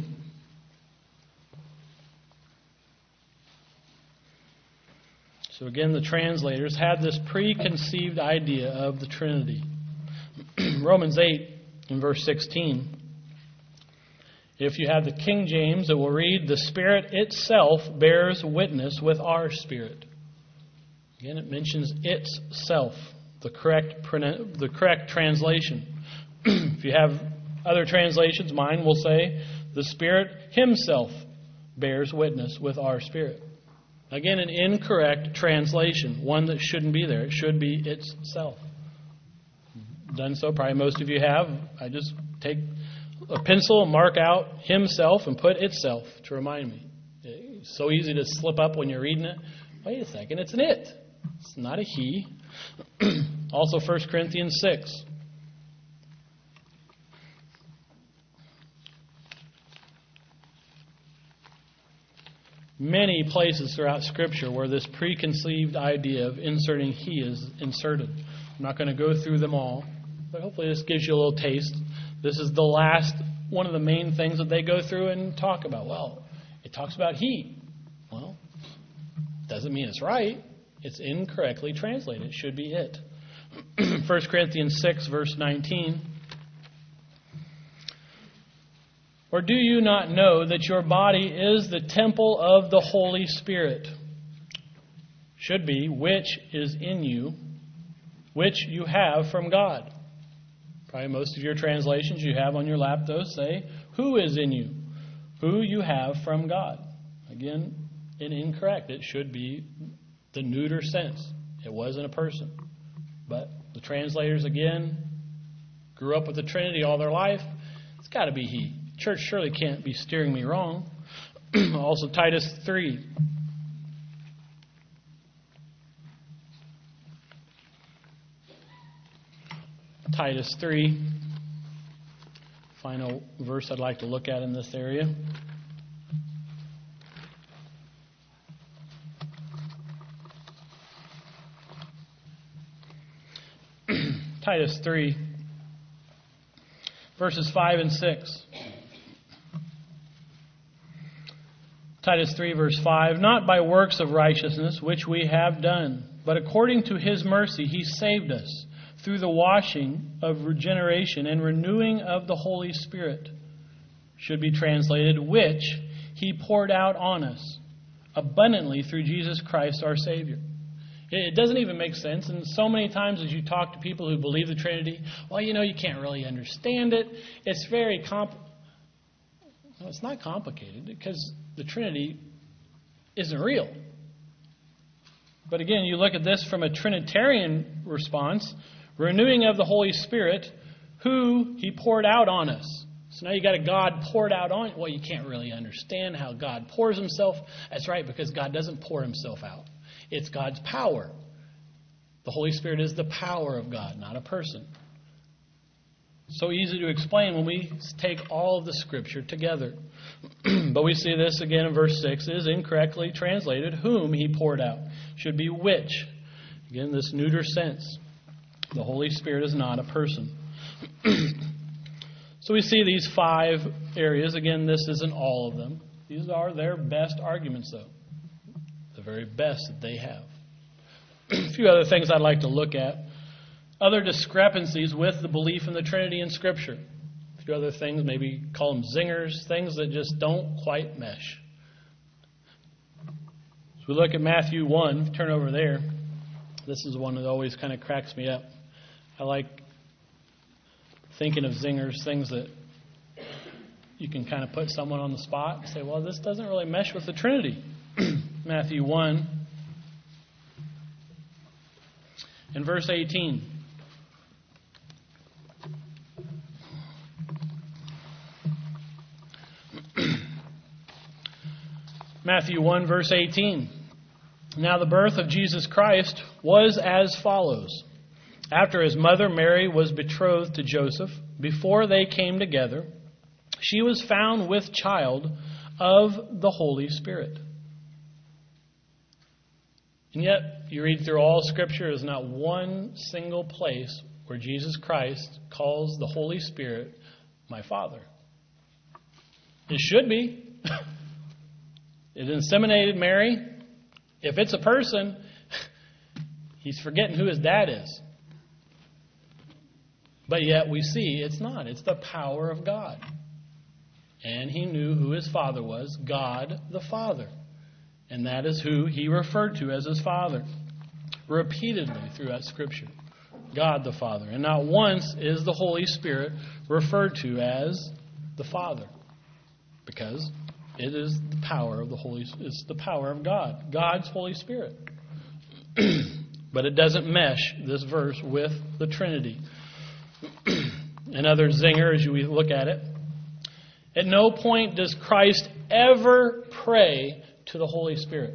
So again, the translators had this preconceived idea of the Trinity. Romans eight, in verse sixteen. If you have the King James, it will read, "The Spirit itself bears witness with our spirit." Again, it mentions itself, the correct the correct translation. If you have other translations, mine will say, "The Spirit Himself bears witness with our spirit." Again, an incorrect translation, one that shouldn't be there. It should be itself. Done so, probably most of you have. I just take a pencil and mark out himself and put itself to remind me. It's so easy to slip up when you're reading it. Wait a second, it's an it. It's not a he. Also, First Corinthians six. Many places throughout Scripture where this preconceived idea of inserting he is inserted. I'm not going to go through them all, but hopefully this gives you a little taste. This is the last, one of the main things that they go through and talk about. Well, it talks about he. Well, doesn't mean it's right. It's incorrectly translated. It should be it. First Corinthians six, verse nineteen. "Or do you not know that your body is the temple of the Holy Spirit?" Should be, "which is in you, which you have from God." Probably most of your translations you have on your lap, those say, "who is in you?" Who you have from God. Again, an incorrect. It should be the neuter sense. It wasn't a person. But the translators, again, grew up with the Trinity all their life. It's got to be he. Church surely can't be steering me wrong. Also, Titus three. Titus three. Final verse I'd like to look at in this area. Titus three, verses five and six. Titus three, verse five, "Not by works of righteousness which we have done, but according to His mercy He saved us, through the washing of regeneration and renewing of the Holy Spirit." Should be translated, "which He poured out on us abundantly through Jesus Christ our Savior." It doesn't even make sense. And so many times as you talk to people who believe the Trinity, well, you know, you can't really understand it. It's very complicated. No, it's not complicated because the Trinity isn't real. But again, you look at this from a Trinitarian response, renewing of the Holy Spirit, who He poured out on us. So now you got a God poured out on you. Well, you can't really understand how God pours Himself. That's right, because God doesn't pour Himself out. It's God's power. The Holy Spirit is the power of God, not a person. So easy to explain when we take all of the Scripture together. But we see this again in verse six. It is incorrectly translated, "whom He poured out." Should be "which." Again, this neuter sense. The Holy Spirit is not a person. So we see these five areas. Again, this isn't all of them. These are their best arguments, though. The very best that they have. A few other things I'd like to look at. Other discrepancies with the belief in the Trinity in Scripture. A few other things, maybe call them zingers, things that just don't quite mesh. As we look at Matthew one, turn over there. This is one that always kind of cracks me up. I like thinking of zingers, things that you can kind of put someone on the spot and say, well, this doesn't really mesh with the Trinity. Matthew one and verse eighteen. Matthew one, verse eighteen. "Now the birth of Jesus Christ was as follows. After His mother Mary was betrothed to Joseph, before they came together, she was found with child of the Holy Spirit." And yet, you read through all Scripture, there's not one single place where Jesus Christ calls the Holy Spirit my Father. It should be. It inseminated Mary. If it's a person, He's forgetting who His dad is. But yet we see it's not. It's the power of God. And he knew who his Father was, God the Father. And that is who he referred to as his Father repeatedly throughout Scripture. God the Father. And not once is the Holy Spirit referred to as the Father. Because it is the power of the Holy it's the power of God. God's Holy Spirit. But it doesn't mesh, this verse, with the Trinity. Another zinger as we look at it. At no point does Christ ever pray to the Holy Spirit.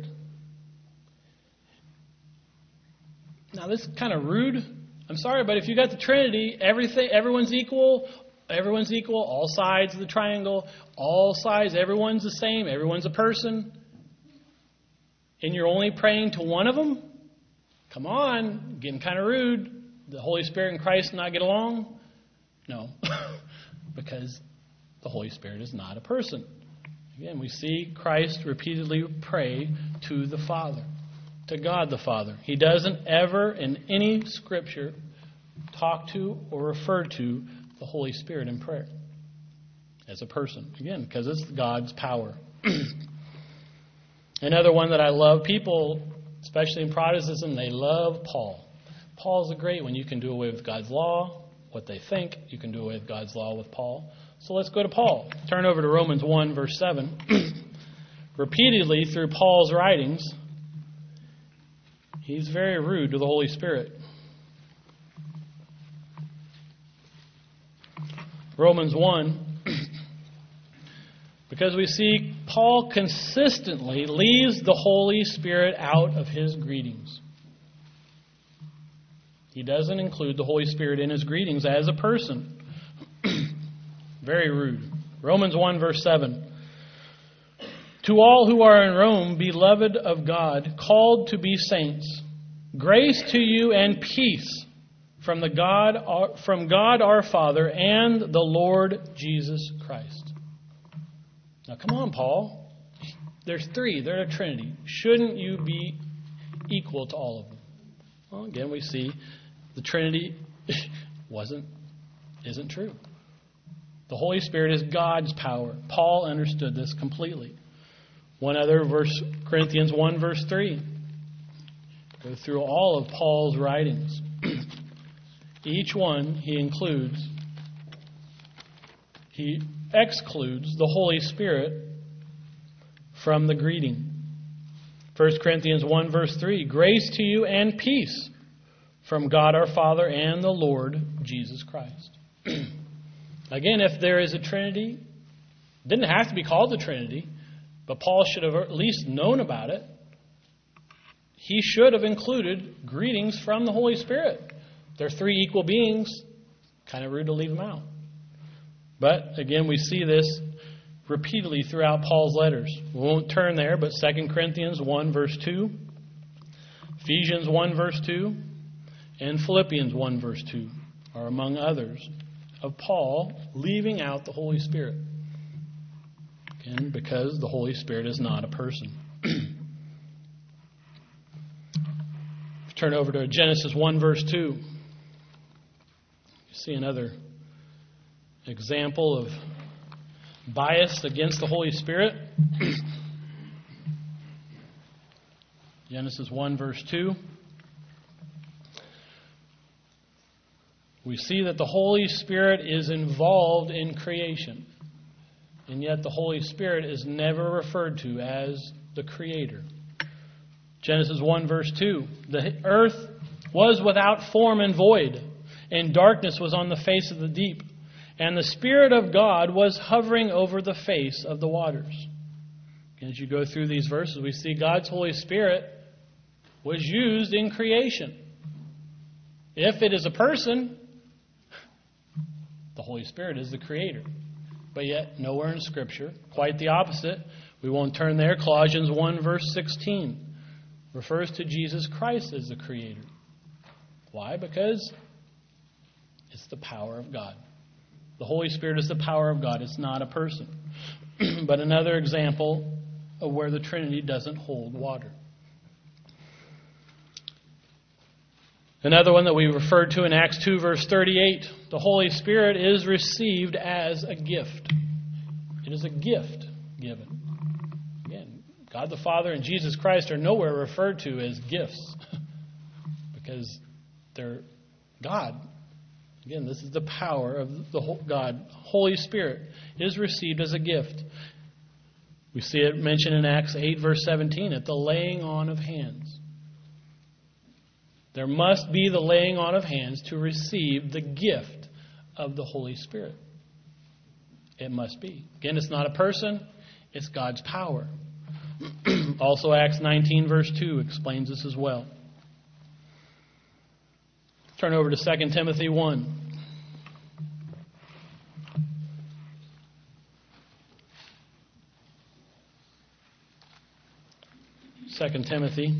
Now this is kind of rude. I'm sorry, but if you got the Trinity, everything, everyone's equal. Everyone's equal. All sides of the triangle. All sides. Everyone's the same. Everyone's a person. And you're only praying to one of them? Come on. Getting kind of rude. The Holy Spirit and Christ not get along? No. Because the Holy Spirit is not a person. Again, we see Christ repeatedly pray to the Father. To God the Father. He doesn't ever in any Scripture talk to or refer to the Holy Spirit in prayer as a person. Again, because it's God's power. Another one that I love, people, especially in Protestantism, they love Paul. Paul's a great one. You can do away with God's law, what they think. You can do away with God's law with Paul. So let's go to Paul. Turn over to Romans one, verse seven. Repeatedly through Paul's writings, he's very rude to the Holy Spirit. Romans one, because we see Paul consistently leaves the Holy Spirit out of his greetings. He doesn't include the Holy Spirit in his greetings as a person. Very rude. Romans one, verse seven. To all who are in Rome, beloved of God, called to be saints, grace to you and peace from the God, from God our Father and the Lord Jesus Christ. Now come on, Paul. There's three. They're a Trinity. Shouldn't you be equal to all of them? Well, again, we see the Trinity wasn't, isn't true. The Holy Spirit is God's power. Paul understood this completely. One other verse, Corinthians one, verse three. Go through all of Paul's writings. Each one he includes, he excludes the Holy Spirit from the greeting. First Corinthians one, verse three. Grace to you and peace from God our Father and the Lord Jesus Christ. Again, if there is a Trinity, it didn't have to be called the Trinity, but Paul should have at least known about it. He should have included greetings from the Holy Spirit. They're three equal beings. Kind of rude to leave them out. But, again, we see this repeatedly throughout Paul's letters. We won't turn there, but Second Corinthians one, verse two, Ephesians one, verse two, and Philippians one, verse two are among others of Paul leaving out the Holy Spirit. Again, because the Holy Spirit is not a person. Turn over to Genesis one, verse two. You see another example of bias against the Holy Spirit. Genesis one, verse two. We see that the Holy Spirit is involved in creation. And yet the Holy Spirit is never referred to as the Creator. Genesis one, verse two. The earth was without form and void, and darkness was on the face of the deep. And the Spirit of God was hovering over the face of the waters. And as you go through these verses, we see God's Holy Spirit was used in creation. If it is a person, the Holy Spirit is the Creator. But yet, nowhere in Scripture, quite the opposite. We won't turn there. Colossians one, verse sixteen refers to Jesus Christ as the Creator. Why? Because it's the power of God. The Holy Spirit is the power of God. It's not a person. But another example of where the Trinity doesn't hold water. Another one that we referred to in Acts two, verse thirty-eight, the Holy Spirit is received as a gift. It is a gift given. Again, God the Father and Jesus Christ are nowhere referred to as gifts because they're God. Again, this is the power of the whole God. Holy Spirit is received as a gift. We see it mentioned in Acts eight, verse seventeen, at the laying on of hands. There must be the laying on of hands to receive the gift of the Holy Spirit. It must be. Again, it's not a person, it's God's power. Also, Acts nineteen, verse two explains this as well. Turn over to Second Timothy one. Second Timothy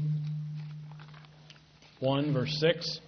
one, verse six.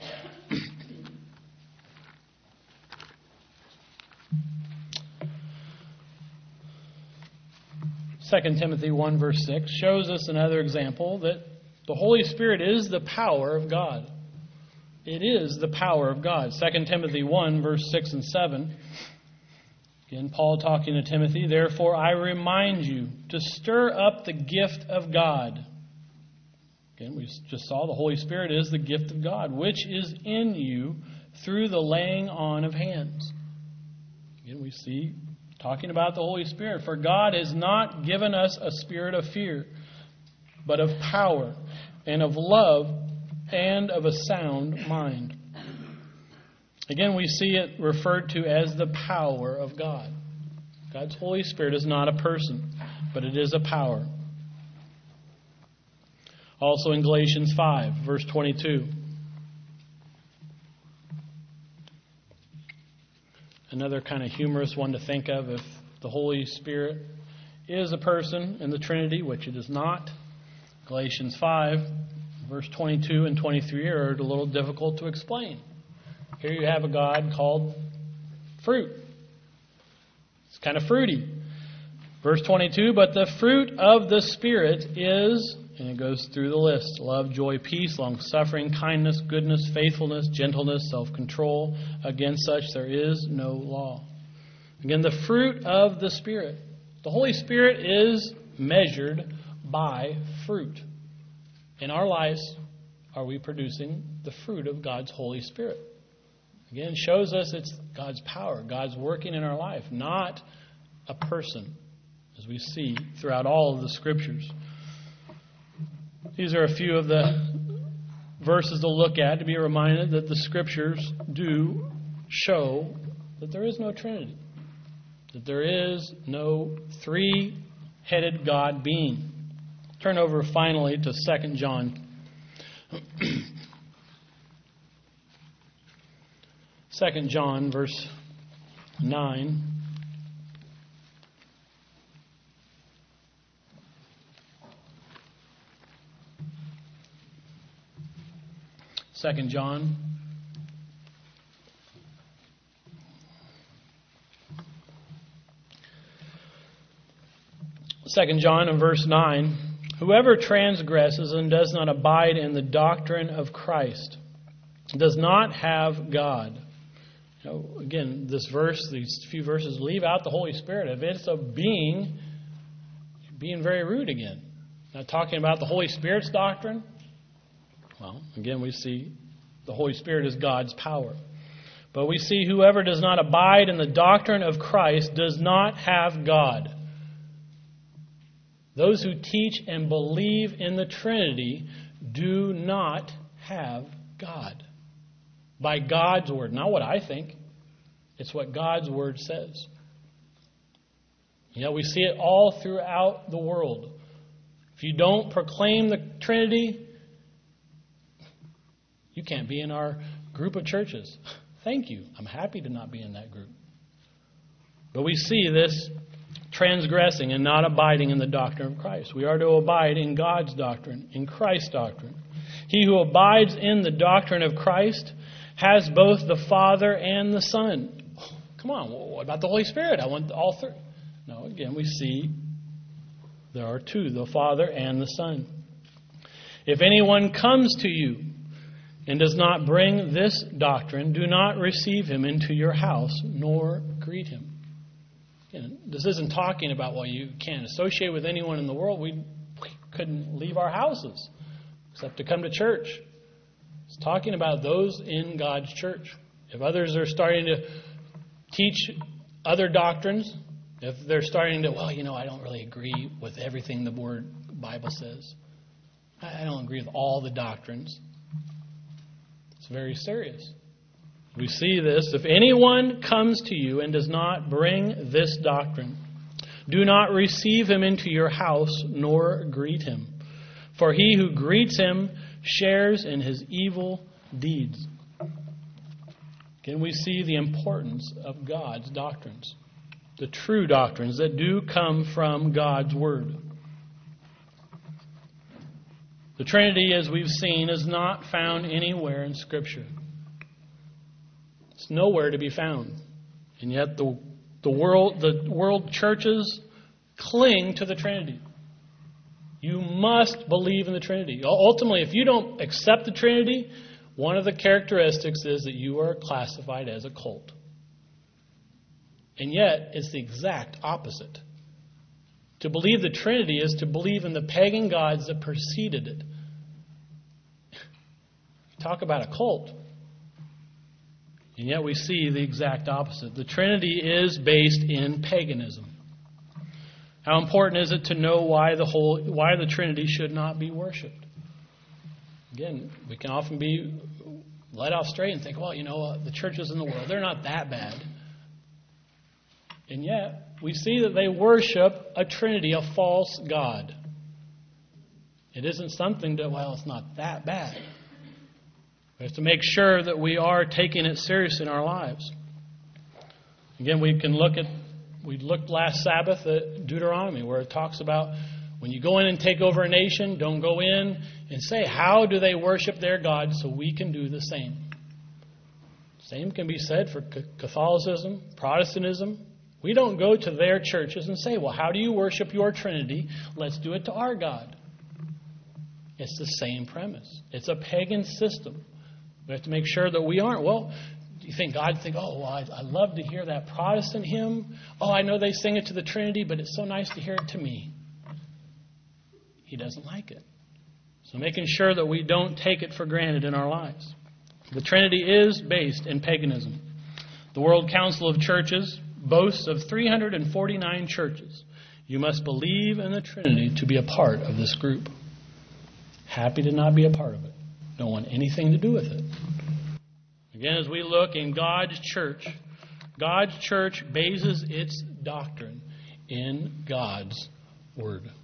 Second Timothy one, verse six shows us another example that the Holy Spirit is the power of God. It is the power of God. Second Timothy one, verse six and seven. Again, Paul talking to Timothy, therefore I remind you to stir up the gift of God. Again, we just saw the Holy Spirit is the gift of God, which is in you through the laying on of hands. Again, we see talking about the Holy Spirit. For God has not given us a spirit of fear, but of power and of love and of a sound mind. Again, we see it referred to as the power of God. God's Holy Spirit is not a person, but it is a power. Also in Galatians five, verse twenty-two. Another kind of humorous one to think of, if the Holy Spirit is a person in the Trinity, which it is not. Galatians five, verse twenty-two and twenty-three are a little difficult to explain. Here you have a God called fruit. It's kind of fruity. Verse twenty-two, but the fruit of the Spirit is... And it goes through the list. Love, joy, peace, long-suffering, kindness, goodness, faithfulness, gentleness, self-control. Against such there is no law. Again, the fruit of the Spirit. The Holy Spirit is measured by fruit. In our lives, are we producing the fruit of God's Holy Spirit? Again, shows us it's God's power. God's working in our life, not a person, as we see throughout all of the Scriptures. These are a few of the verses to look at to be reminded that the Scriptures do show that there is no Trinity, that there is no three-headed God being. Turn over finally to Second John. Second John, verse nine. Second John. Second John and verse nine. Whoever transgresses and does not abide in the doctrine of Christ does not have God. You know, again, this verse, these few verses leave out the Holy Spirit. If it's a being, being very rude again. Now, talking about the Holy Spirit's doctrine, well, again, we see the Holy Spirit is God's power. But we see whoever does not abide in the doctrine of Christ does not have God. Those who teach and believe in the Trinity do not have God. By God's word. Not what I think. It's what God's word says. You know, we see it all throughout the world. If you don't proclaim the Trinity, you can't be in our group of churches. Thank you. I'm happy to not be in that group. But we see this transgressing and not abiding in the doctrine of Christ. We are to abide in God's doctrine, in Christ's doctrine. He who abides in the doctrine of Christ has both the Father and the Son. Oh, come on, what about the Holy Spirit? I want all three. No, again, we see there are two, the Father and the Son. If anyone comes to you and does not bring this doctrine, do not receive him into your house, nor greet him. Again, this isn't talking about, well, you can't associate with anyone in the world. We, we couldn't leave our houses except to come to church. It's talking about those in God's church. If others are starting to teach other doctrines, if they're starting to, well, you know, I don't really agree with everything the Word Bible says. I don't agree with all the doctrines. It's very serious. We see this. If anyone comes to you and does not bring this doctrine, do not receive him into your house, nor greet him. For he who greets him shares in his evil deeds. Again, we see the importance of God's doctrines, the true doctrines that do come from God's Word. The Trinity, as we've seen, is not found anywhere in Scripture. It's nowhere to be found. And yet the, the world the world churches cling to the Trinity. You must believe in the Trinity. Ultimately, if you don't accept the Trinity, one of the characteristics is that you are classified as a cult. And yet, it's the exact opposite. To believe the Trinity is to believe in the pagan gods that preceded it. Talk about a cult. And yet we see the exact opposite. The Trinity is based in paganism. How important is it to know why the whole, why the Trinity should not be worshipped? Again, we can often be led off straight and think, well, you know, uh, the churches in the world, they're not that bad. And yet, we see that they worship a Trinity, a false God. It isn't something that, well, it's not that bad. We have to make sure that we are taking it serious in our lives. Again, we can look at, we looked last Sabbath at Deuteronomy, where it talks about when you go in and take over a nation, don't go in and say, how do they worship their God so we can do the same? Same can be said for Catholicism, Protestantism. We don't go to their churches and say, well, how do you worship your Trinity? Let's do it to our God. It's the same premise. It's a pagan system. We have to make sure that we aren't. Well, do you think God think, oh, well, I, I love to hear that Protestant hymn. Oh, I know they sing it to the Trinity, but it's so nice to hear it to me. He doesn't like it. So making sure that we don't take it for granted in our lives. The Trinity is based in paganism. The World Council of Churches boasts of three hundred forty-nine churches. You must believe in the Trinity to be a part of this group. Happy to not be a part of it. Don't want anything to do with it. Again, as we look in God's church, God's church bases its doctrine in God's Word.